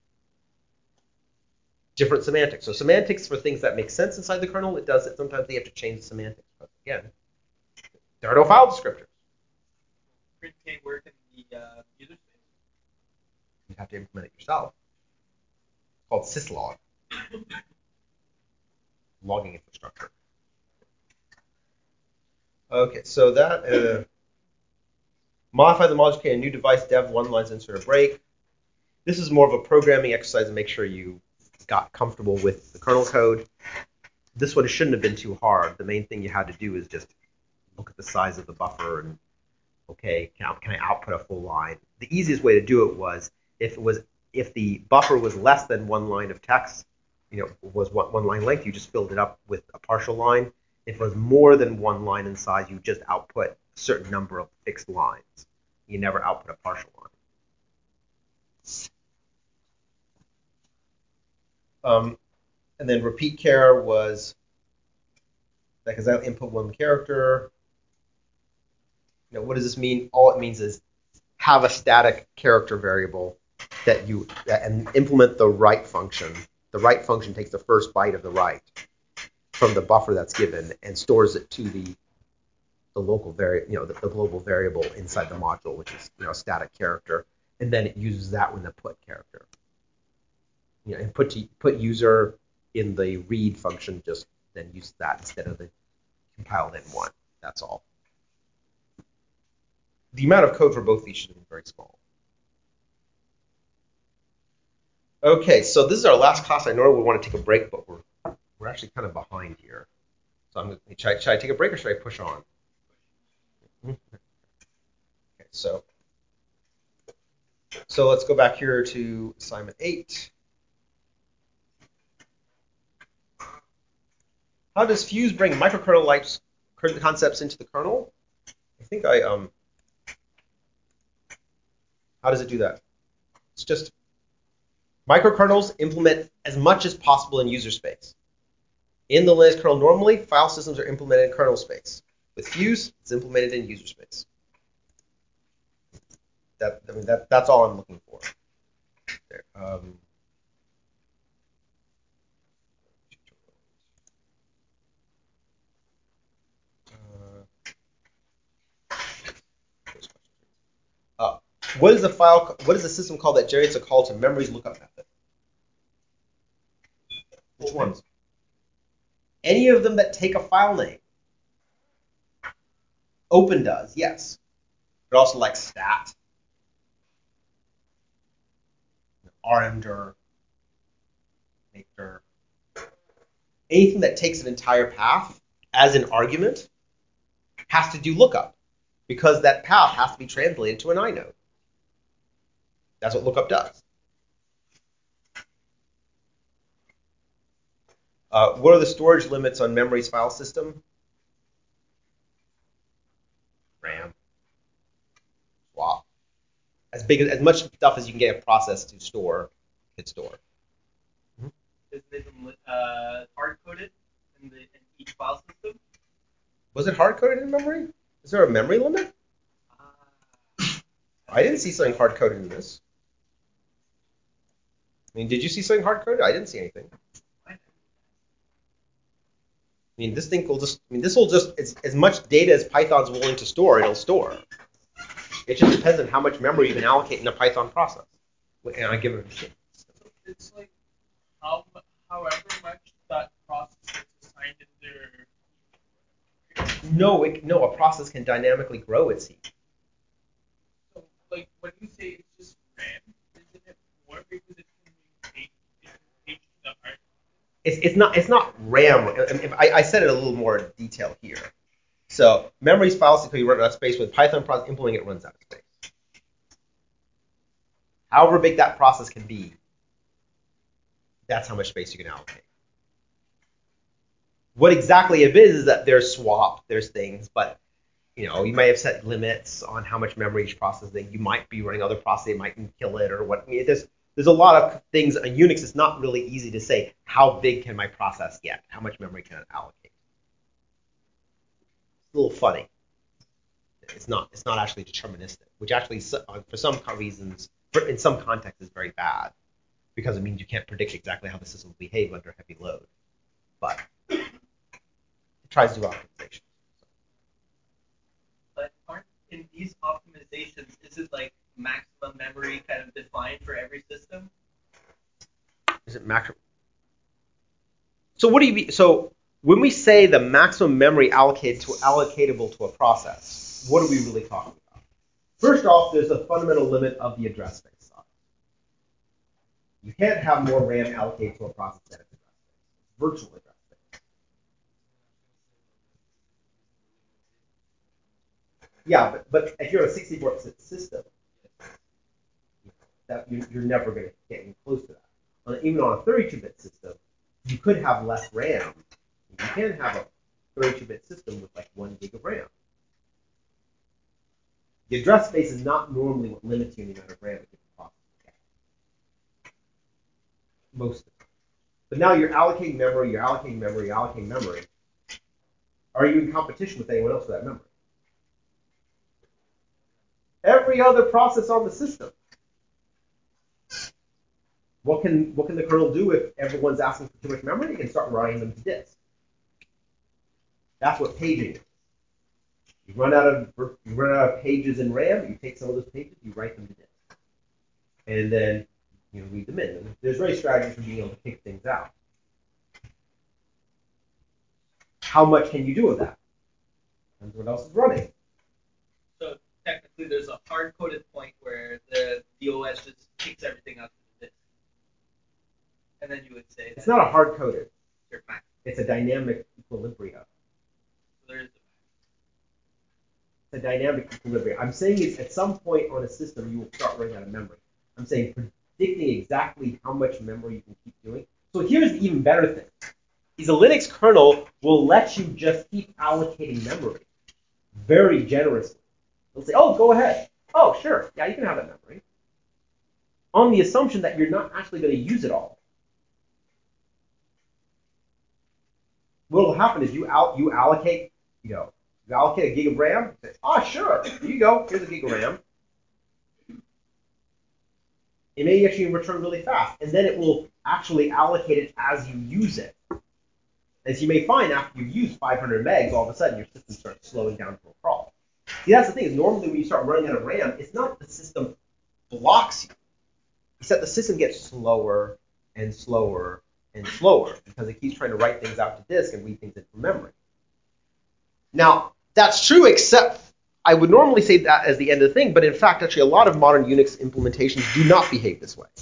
Different semantics. So semantics for things that make sense inside the kernel, it does it. Sometimes they have to change the semantics. But again, there are no file descriptors. Print can't work in the user space. You have to implement it yourself. It's called syslog. Logging infrastructure. Okay, so that modify the module key a new device dev1 lines insert a break. This is more of a programming exercise to make sure you got comfortable with the kernel code. This one shouldn't have been too hard. The main thing you had to do is just look at the size of the buffer and, okay, can I output a full line? The easiest way to do it was if the buffer was less than one line of text, was one line length, you just filled it up with a partial line. If it was more than one line in size, you just output a certain number of fixed lines. You never output a partial line. And then repeat char was, because I input one character. What does this mean? All it means is have a static character variable and implement the write function. The write function takes the first byte of the write from the buffer that's given and stores it to the local the global variable inside the module, which is a static character, and then it uses that with the put character. And put user in the read function, just then use that instead of the compiled in one. That's all. The amount of code for both of these should be very small. Okay, so this is our last class. I normally would want to take a break, but we're actually kind of behind here. So should I take a break or should I push on? Okay, so let's go back here to assignment 8. How does Fuse bring microkernel-like concepts into the kernel? I think how does it do that? It's just microkernels implement as much as possible in user space. In the Linux kernel, normally, file systems are implemented in kernel space. With Fuse, it's implemented in user space. That's all I'm looking for. There. What is the system called that generates a call to memory's lookup method? Which ones? Any of them that take a file name. Open does, yes. But also like stat, rmdir, makedir. Anything that takes an entire path as an argument has to do lookup, because that path has to be translated to an inode. That's what lookup does. What are the storage limits on memory's file system? RAM. Swap. As much stuff as you can get a process to store, hit store. Isn't it hard-coded in each file system? Was it hard-coded in memory? Is there a memory limit? I didn't see something hard-coded in this. I mean, did you see something hard-coded? I didn't see anything. I mean, this will just, as much data as Python's willing to store, it'll store. It just depends on how much memory you can allocate in a Python process. And I give it a shit. So it's like however much that process is assigned in their. No, a process can dynamically grow its heap. So, like, when you say it's just RAM, isn't it more because it can be page to the hard? It's not RAM. I said it a little more detail here. So memory's file system you run out of space. With Python process implementing it runs out of space. However big that process can be, that's how much space you can allocate. What exactly it is that there's swap, there's things, but you might have set limits on how much memory each process thing. You might be running other processes, it might kill it or what. I mean, there's a lot of things on Unix. It's not really easy to say how big can my process get, how much memory can it allocate. It's a little funny. It's not actually deterministic, which actually for some reasons, in some contexts, is very bad because it means you can't predict exactly how the system will behave under heavy load. But it tries to do optimization. But aren't in these optimizations, is it like maximum memory kind of defined for every system? Is it maximum? So what do you mean? So when we say the maximum memory allocatable to a process, what are we really talking about? First off, there's a fundamental limit of the address space size. You can't have more RAM allocated to a process than its address space. It's virtual address space. Yeah, but if you're on a 64-bit system, that you're never going to get any close to that. Even on a 32-bit system, you could have less RAM. You can have a 32-bit system with like 1 gig of RAM. The address space is not normally what limits you in the amount of RAM that you can possibly get. Most of the time. But now you're allocating memory, you're allocating memory, you're allocating memory. Are you in competition with anyone else for that memory? Every other process on the system. What can the kernel do if everyone's asking for too much memory? It can start writing them to disk. That's what paging is. You run out of pages in RAM. You take some of those pages, you write them to disk, and then you read them in. And there's various strategies for being able to kick things out. How much can you do of that? Depends what else is running. So technically, there's a hard-coded point where the DOS just kicks everything out to the disk, and then you would say it's not a hard-coded. Max. It's a dynamic equilibrium. So there is a dynamic equilibrium. I'm saying is at some point on a system you will start running out of memory. I'm saying predicting exactly how much memory you can keep doing. So here's the even better thing. Is a Linux kernel will let you just keep allocating memory very generously. They'll say, oh, go ahead. Oh, sure. Yeah, you can have that memory. On the assumption that you're not actually going to use it all. What will happen is you allocate, you allocate a gig of RAM. You say, oh, sure. Here you go. Here's a gig of RAM. It may actually return really fast, and then it will actually allocate it as you use it. As you may find, after you've used 500 megs, all of a sudden your system starts slowing down to a crawl. See, that's the thing, is normally when you start running out of RAM, it's not that the system blocks you. It's that the system gets slower and slower and slower because it keeps trying to write things out to disk and read things into memory. Now, that's true, except I would normally say that as the end of the thing, but in fact, actually, a lot of modern Unix implementations do not behave this way.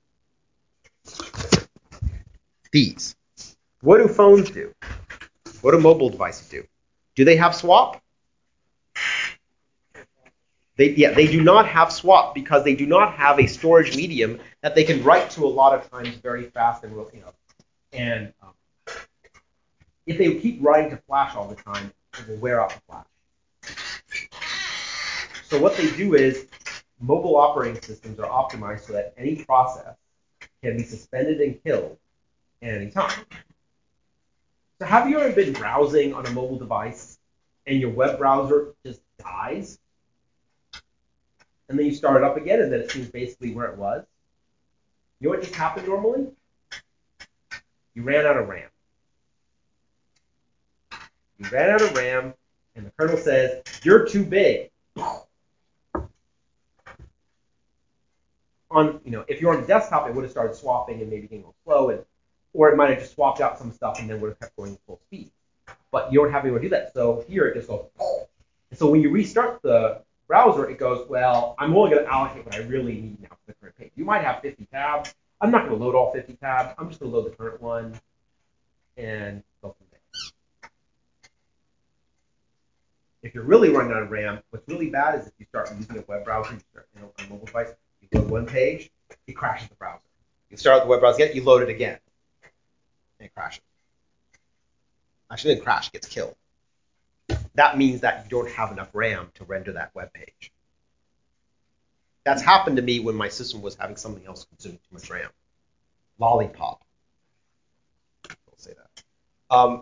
These. What do phones do? What do mobile devices do? Do they have swap? They do not have swap because they do not have a storage medium that they can write to a lot of times very fast and And if they keep writing to flash all the time, it will wear out the flash. So what they do is mobile operating systems are optimized so that any process can be suspended and killed at any time. So have you ever been browsing on a mobile device and your web browser just dies? And then you start it up again and then it seems basically where it was? You know what just happened normally? You ran out of RAM. You ran out of RAM and the kernel says, you're too big. If you're on the desktop, it would have started swapping and maybe getting a little slow, or it might have just swapped out some stuff and then would have kept going at full speed. But you don't have anyone to do that. So here it just goes. And so when you restart the browser, it goes, well, I'm only going to allocate what I really need now for the current page. You might have 50 tabs. I'm not going to load all 50 tabs. I'm just going to load the current one and go from there. If you're really running out of RAM, what's really bad is if you start using a web browser, you start on a mobile device, you load one page, it crashes the browser. You start the web browser again, you load it again, and it crashes. Actually, it didn't crash, it gets killed. That means that you don't have enough RAM to render that web page. That's happened to me when my system was having something else consuming too much RAM. Lollipop. I'll say that.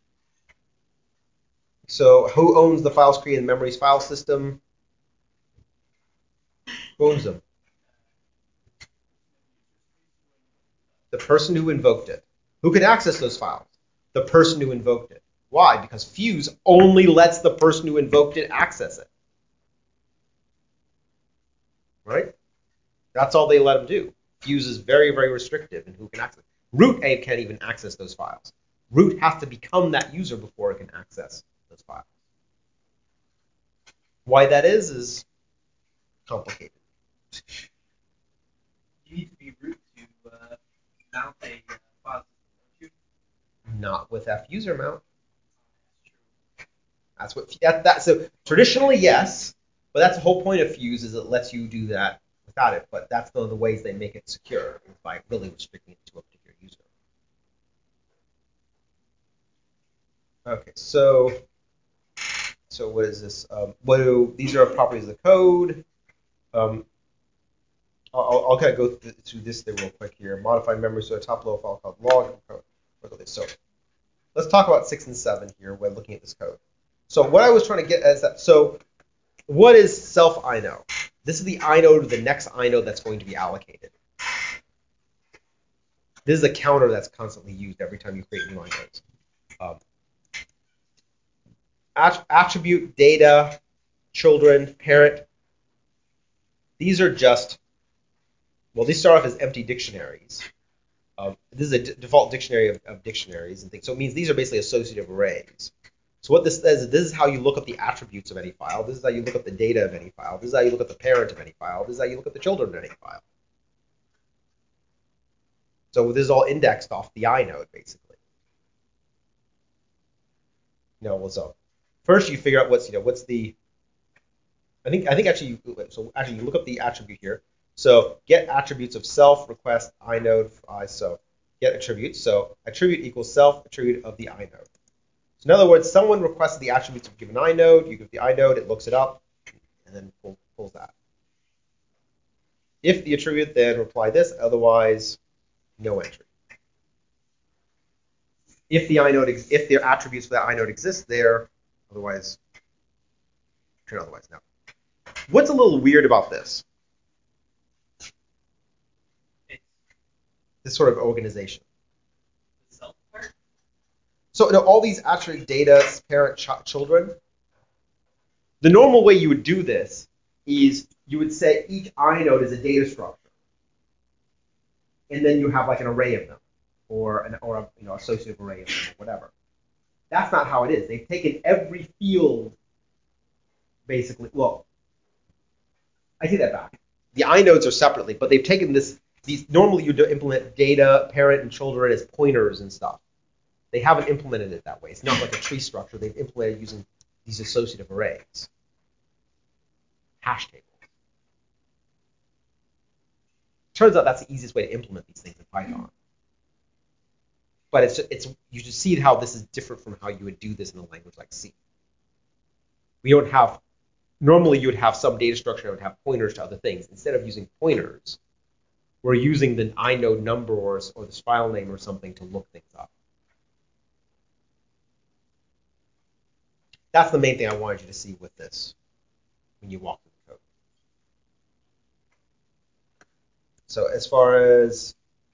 So who owns the files created in memory's file system? Who owns them? The person who invoked it. Who can access those files? The person who invoked it. Why? Because Fuse only lets the person who invoked it access it. Right? That's all they let them do. Fuse is very, very restrictive in who can access it. Root can't even access those files. Root has to become that user before it can access those files. Why that is complicated. You need to be root to mount a file system, don't you? Not with fuser mount. That's what that. So traditionally, yes, but that's the whole point of Fuse is it lets you do that without it. But that's one of the ways they make it secure is by really restricting it to a particular user. Okay, so what is this? These are properties of the code. I'll kind of go through this thing real quick here. Modify memory, so a top-level file called log. So let's talk about 6 and 7 here when looking at this code. So what I was trying to get is that, so what is self inode? This is the inode of the next inode that's going to be allocated. This is a counter that's constantly used every time you create new inodes. Attribute, data, children, parent. These are just, well, these start off as empty dictionaries. This is a default dictionary of dictionaries and things. So it means these are basically associative arrays. So what this says is this is how you look up the attributes of any file. This is how you look up the data of any file. This is how you look up the parent of any file. This is how you look up the children of any file. So this is all indexed off the inode, basically. So first you figure out what's the. I think actually you look up the attribute here. So get attributes of self, request, inode, so get attributes. So attribute equals self, attribute of the inode. So in other words, someone requested the attributes of a given inode, you give the inode, it looks it up, and then pulls that. If the attribute, then reply this, otherwise, no entry. If the attributes for that inode exist there, otherwise, turn otherwise no. What's a little weird about this? This sort of organization. The self part? So all these attribute data, parent, children. The normal way you would do this is you would say each inode is a data structure, and then you have like an array of them, or a associative array of them, or whatever. That's not how it is. They've taken every field, basically. Well, I take that back. The inodes are separately, but they've taken these. Normally, you implement data, parent, and children as pointers and stuff. They haven't implemented it that way. It's not like a tree structure. They've implemented using these associative arrays, hash tables. Turns out that's the easiest way to implement these things in Python. But it's you just see how this is different from how you would do this in a language like C. We don't have normally you would have some data structure that would have pointers to other things. Instead of using pointers, we're using the inode number or this file name or something to look things up. That's the main thing I wanted you to see with this when you walk through the code. So as far as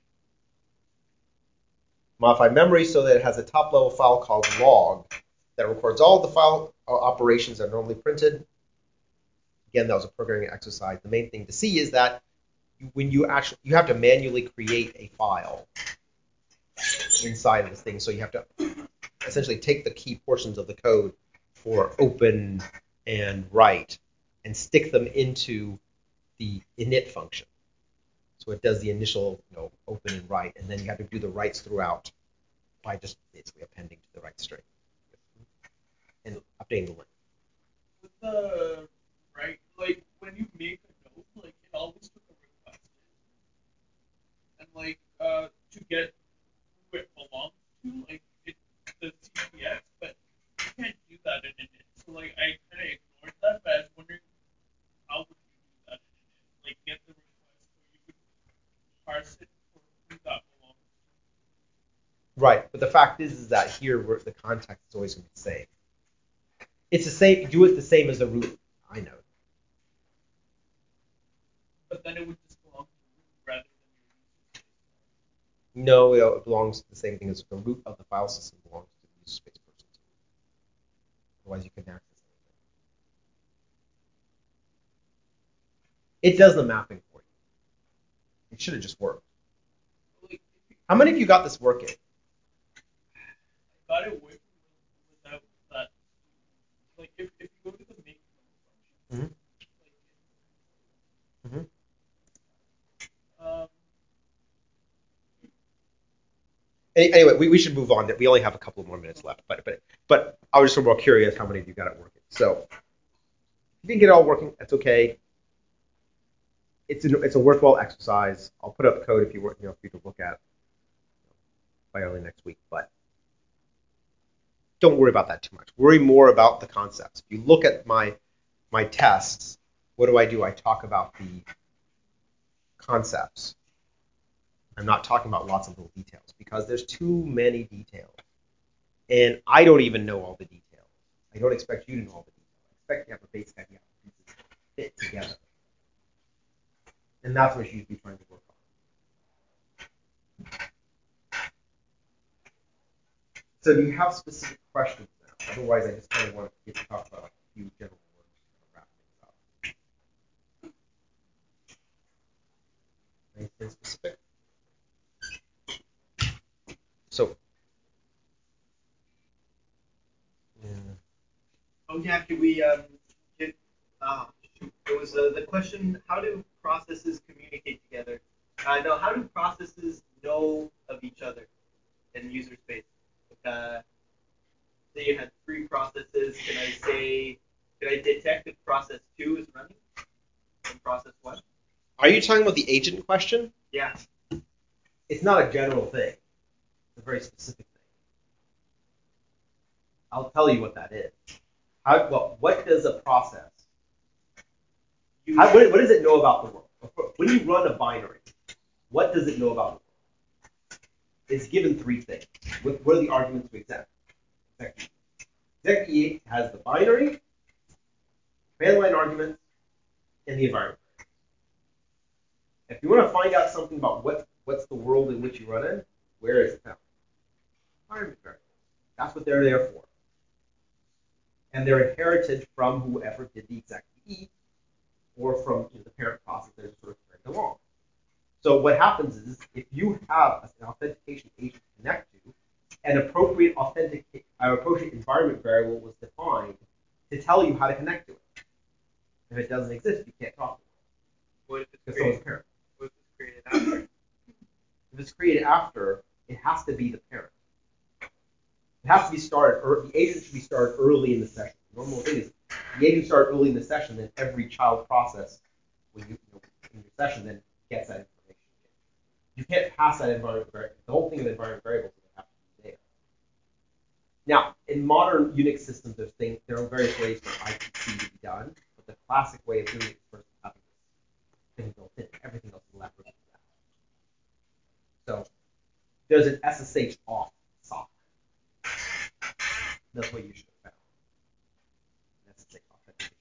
modify memory so that it has a top-level file called log that records all the file operations that are normally printed. Again, that was a programming exercise. The main thing to see is that when you have to manually create a file inside of this thing. So you have to essentially take the key portions of the code for open and write and stick them into the init function. So it does the initial open and write, and then you have to do the writes throughout by just basically appending to the write string and updating the length. With the right, like when you make a note, like it always took a request, and like to get who it belongs to, like the CPX, but you can't do that in init. So like I kind of ignored that, but I was wondering how would you do that in init? Like get the request, so you could parse it for who that belongs to. Right, but the fact is that here the context is always going to be the same. It's the same. Do it the same as the root inode. But then it would just belong to root rather than your user space. No, it belongs to the same thing as the root of the file system belongs to the user space person. Otherwise, you couldn't access anything. It does the mapping for you. It should have just worked. Like, How many of you got this working? I got it working without that. Like if you go to the make function, Mm-hmm. like Anyway, we should move on. We only have a couple more minutes left, but I was just more curious how many of you got it working. So if you didn't get it all working, that's okay. It's a worthwhile exercise. I'll put up code if you want, for you to look at by early next week. But don't worry about that too much. Worry more about the concepts. If you look at my tests, what do? I talk about the concepts. I'm not talking about lots of little details because there's too many details. And I don't even know all the details. I don't expect you to know all the details. I expect you to have a basic idea how pieces fit together. And that's what you should be trying to work on. So do you have specific questions now? Otherwise, I just kind of want to get to talk about a few general words to wrap things up. Anything specific? So, Oh yeah, can we get it was the question, how do processes communicate together? No, how do processes know of each other in user space? Say you had 3 processes, can I detect if process 2 is running in process 1? Are you talking about the agent question? Yeah. It's not a general thing. It's a very specific thing. I'll tell you what that is. What does a process? What does it know about the world? When you run a binary, what does it know about the world? It's given 3 things. What are the arguments to exec? Exec has the binary, command line arguments, and the environment. If you want to find out something about what's the world in which you run in, where is it found? Environment variables. That's what they're there for. And they're inherited from whoever did the exec or from the parent process that is sort of carried along. So what happens is if you have an authentication agent to connect to, an appropriate environment variable was defined to tell you how to connect to it. If it doesn't exist, you can't talk to it. What if it's created, parent? What if it's created after? If it's created after, it has to be the parent. It has to be started, or the agent should be started early in the session. The normal thing is the agent started early in the session, then every child process when in your session then gets that information. You can't pass that environment variable. The whole thing of the environment variables is have to be there. Now, in modern Unix systems, there are various ways for IPC to be done, but the classic way of doing it is first having this thing built in. Everything else is leverages that. So there's an SSH auth sock. That's what you should have found. SSH authentication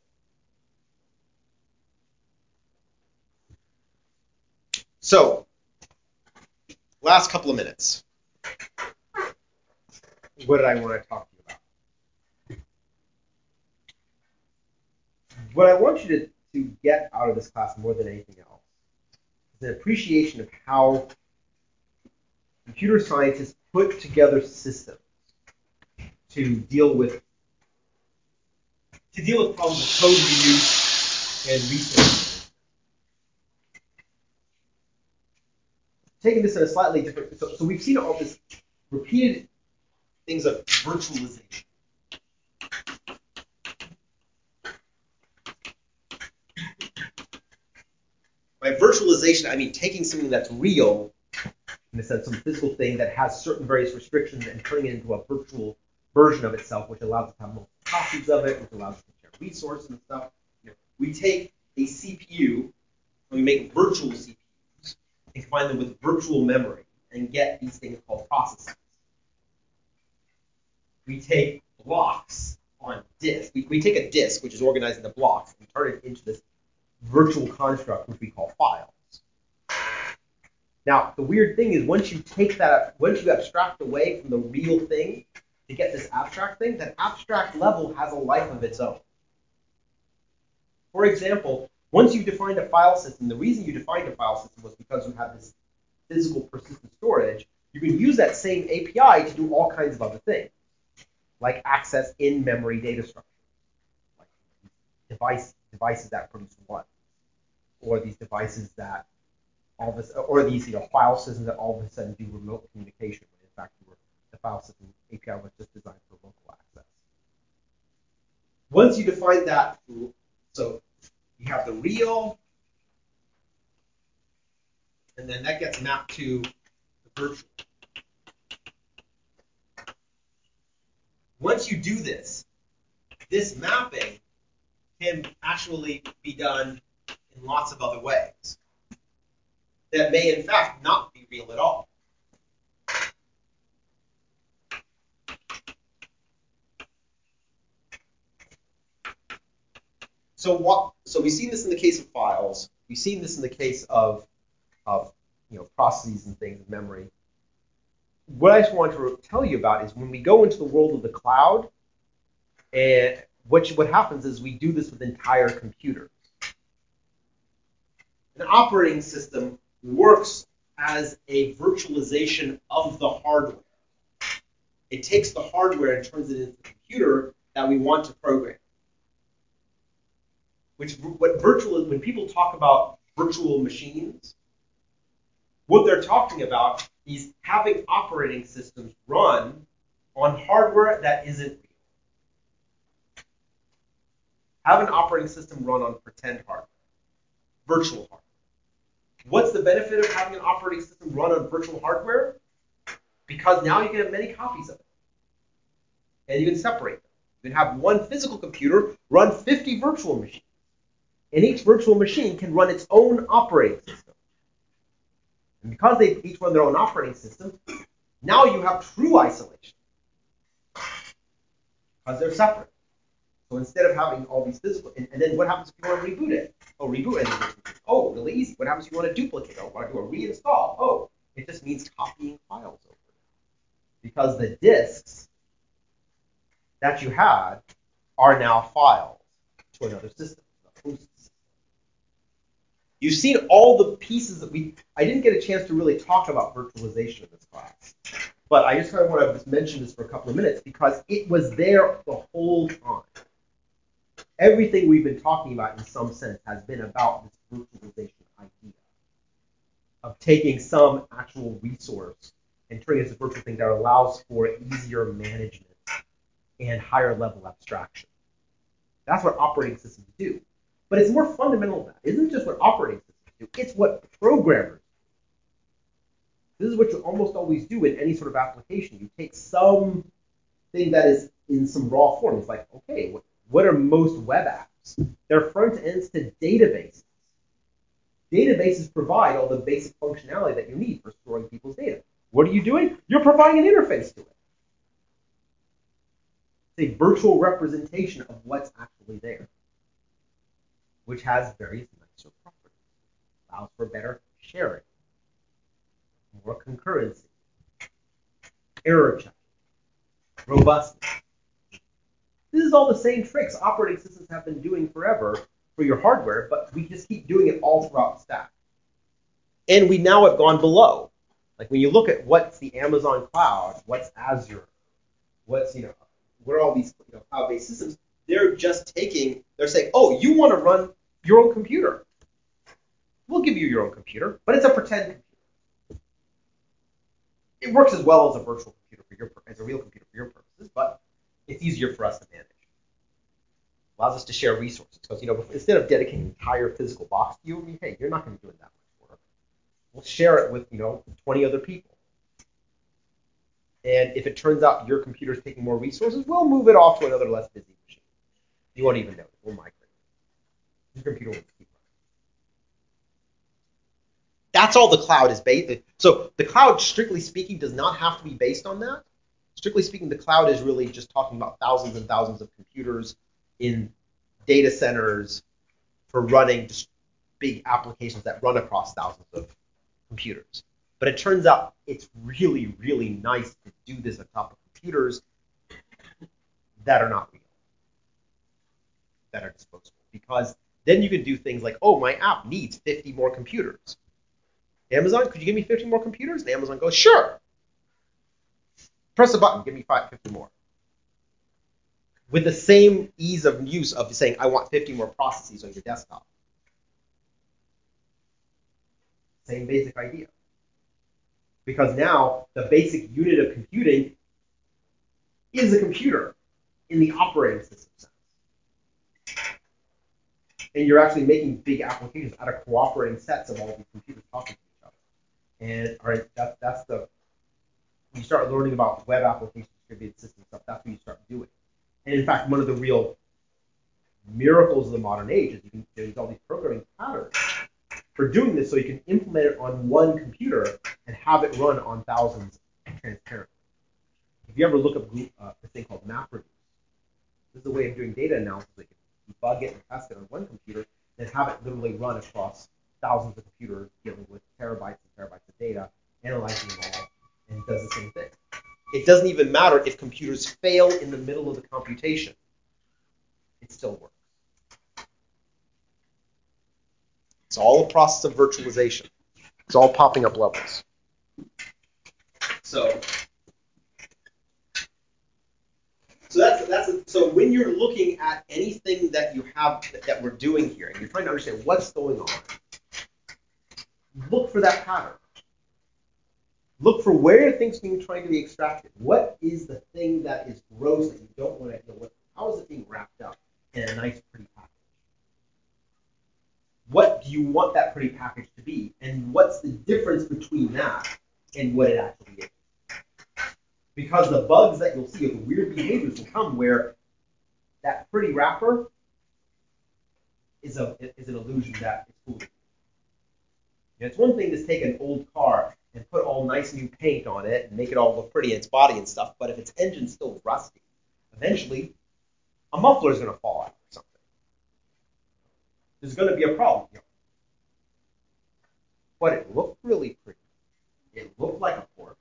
software. So, last couple of minutes. What did I want to talk to you about? What I want you to get out of this class more than anything else is an appreciation of how computer scientists put together systems to deal with problems of code reuse and resources. Taking this in a slightly different, so we've seen all this repeated things of virtualization. By virtualization, I mean taking something that's real, in a sense, some physical thing that has certain various restrictions and turning it into a virtual version of itself, which allows us to have multiple copies of it, which allows us to share resources and stuff. We take a CPU, and we make virtual CPUs, and combine them with virtual memory, and get these things called processors. We take blocks on disk. We take a disk, which is organized into blocks, and turn it into this virtual construct, which we call files. Now, the weird thing is once you abstract away from the real thing to get this abstract thing, that abstract level has a life of its own. For example, once you defined a file system, the reason you defined a file system was because you have this physical persistent storage. You can use that same API to do all kinds of other things, like access in-memory data structures, like devices that produce one, or these devices that or these file systems that all of a sudden do remote communication when in fact the file system API was just designed for local access. Once you define that, so you have the real, and then that gets mapped to the virtual. Once you do this, this mapping can actually be done in lots of other ways that may in fact not be real at all. So we've seen this in the case of files. We've seen this in the case of processes and things, memory. What I just wanted to tell you about is when we go into the world of the cloud, and what happens is we do this with entire computers. An operating system works as a virtualization of the hardware. It takes the hardware and turns it into the computer that we want to program. When people talk about virtual machines, what they're talking about is having operating systems run on hardware that isn't real. Have an operating system run on pretend hardware, virtual hardware. What's the benefit of having an operating system run on virtual hardware? Because now you can have many copies of it. And you can separate them. You can have one physical computer run 50 virtual machines. And each virtual machine can run its own operating system. And because they each run their own operating system, now you have true isolation. Because they're separate. So instead of having all these physical, and then what happens if you want to reboot it? Oh, reboot it. Oh, really easy. What happens if you want to duplicate? Oh, want to do a reinstall? Oh, it just means copying files over. Because the disks that you had are now files to another system, a host system. You've seen all the pieces that I didn't get a chance to really talk about virtualization in this class. But I just kind of want to just mention this for a couple of minutes because it was there the whole time. Everything we've been talking about in some sense has been about this virtualization idea of taking some actual resource and turning it into a virtual thing that allows for easier management and higher level abstraction. That's what operating systems do. But it's more fundamental than that. It isn't just what operating systems do, it's what programmers do. This is what you almost always do in any sort of application. You take something that is in some raw form. It's like, okay, what are most web apps? They're front ends to databases. Databases provide all the basic functionality that you need for storing people's data. What are you doing? You're providing an interface to it. It's a virtual representation of what's actually there, which has various nicer properties. Allows for better sharing, more concurrency, error checking, robustness. This is all the same tricks operating systems have been doing forever for your hardware, but we just keep doing it all throughout the stack. And we now have gone below. Like when you look at what's the Amazon cloud, what's Azure, what are all these cloud-based systems, they're saying, oh, you want to run your own computer. We'll give you your own computer, but it's a pretend computer. It works as well as a virtual computer as a real computer for your purposes, but it's easier for us to manage. Allows us to share resources. Because instead of dedicating an entire physical box to you, hey, you're not going to be doing that much work. We'll share it with 20 other people. And if it turns out your computer is taking more resources, we'll move it off to another less busy machine. You won't even know. We'll migrate. Your computer will keep running. That's all the cloud is based. So the cloud, strictly speaking, does not have to be based on that. Strictly speaking, the cloud is really just talking about thousands and thousands of computers in data centers for running just big applications that run across thousands of computers. But it turns out it's really, really nice to do this on top of computers that are not real, that are disposable. Because then you can do things like, oh, my app needs 50 more computers. Amazon, could you give me 50 more computers? And Amazon goes, sure. Press a button, give me 50 more. With the same ease of use of saying, I want 50 more processes on your desktop. Same basic idea. Because now the basic unit of computing is a computer in the operating system sense. And you're actually making big applications out of cooperating sets of all these computers talking to each other. And all right, that's the when you start learning about web applications, distributed systems stuff, that's what you start doing. And in fact, one of the real miracles of the modern age is you can there's all these programming patterns for doing this, so you can implement it on one computer and have it run on thousands transparently. If you ever look up this thing called MapReduce, this is a way of doing data analysis. You can debug it and test it on one computer, and have it literally run across thousands of computers dealing with terabytes and terabytes of data, analyzing them all, and it does the same thing. It doesn't even matter if computers fail in the middle of the computation. It still works. It's all a process of virtualization. It's all popping up levels. So when you're looking at anything that you have that we're doing here, and you're trying to understand what's going on, look for that pattern. Look for where things are trying to be extracted. What is the thing that is gross that you don't want to deal with? How is it being wrapped up in a nice, pretty package? What do you want that pretty package to be? And what's the difference between that and what it actually is? Because the bugs that you'll see, or the weird behaviors will come where that pretty wrapper is an illusion that is fooling you. It's one thing to take an old car and put all nice new paint on it and make it all look pretty in its body and stuff, but if its engine's still rusty, eventually a muffler is going to fall out or something. There's going to be a problem here. But it looked really pretty. It looked like a Porsche.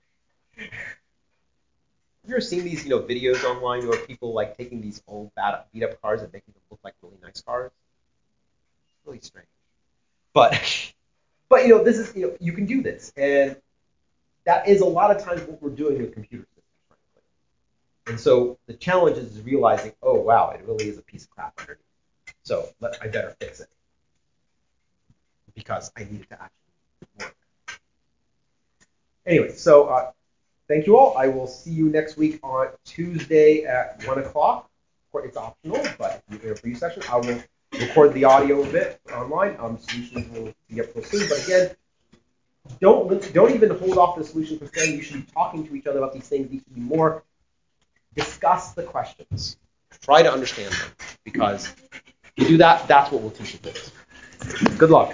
Have you ever seen these, videos online where people like taking these old beat up cars and making them look like really nice cars? It's really strange. But this is, you can do this, and that is a lot of times what we're doing with computer systems, frankly. And so the challenge is realizing, oh wow, it really is a piece of crap underneath. So I better fix it because I need it to actually work. Anyway, so thank you all. I will see you next week on Tuesday at 1 o'clock. It's optional, but if you're in a free session, I will record the audio of it online. Solutions will be up real soon. But again, don't even hold off the solution for today. You should be talking to each other about these things. These should be more. Discuss the questions. Try to understand them. Because if you do that, that's what will teach you things. Good luck.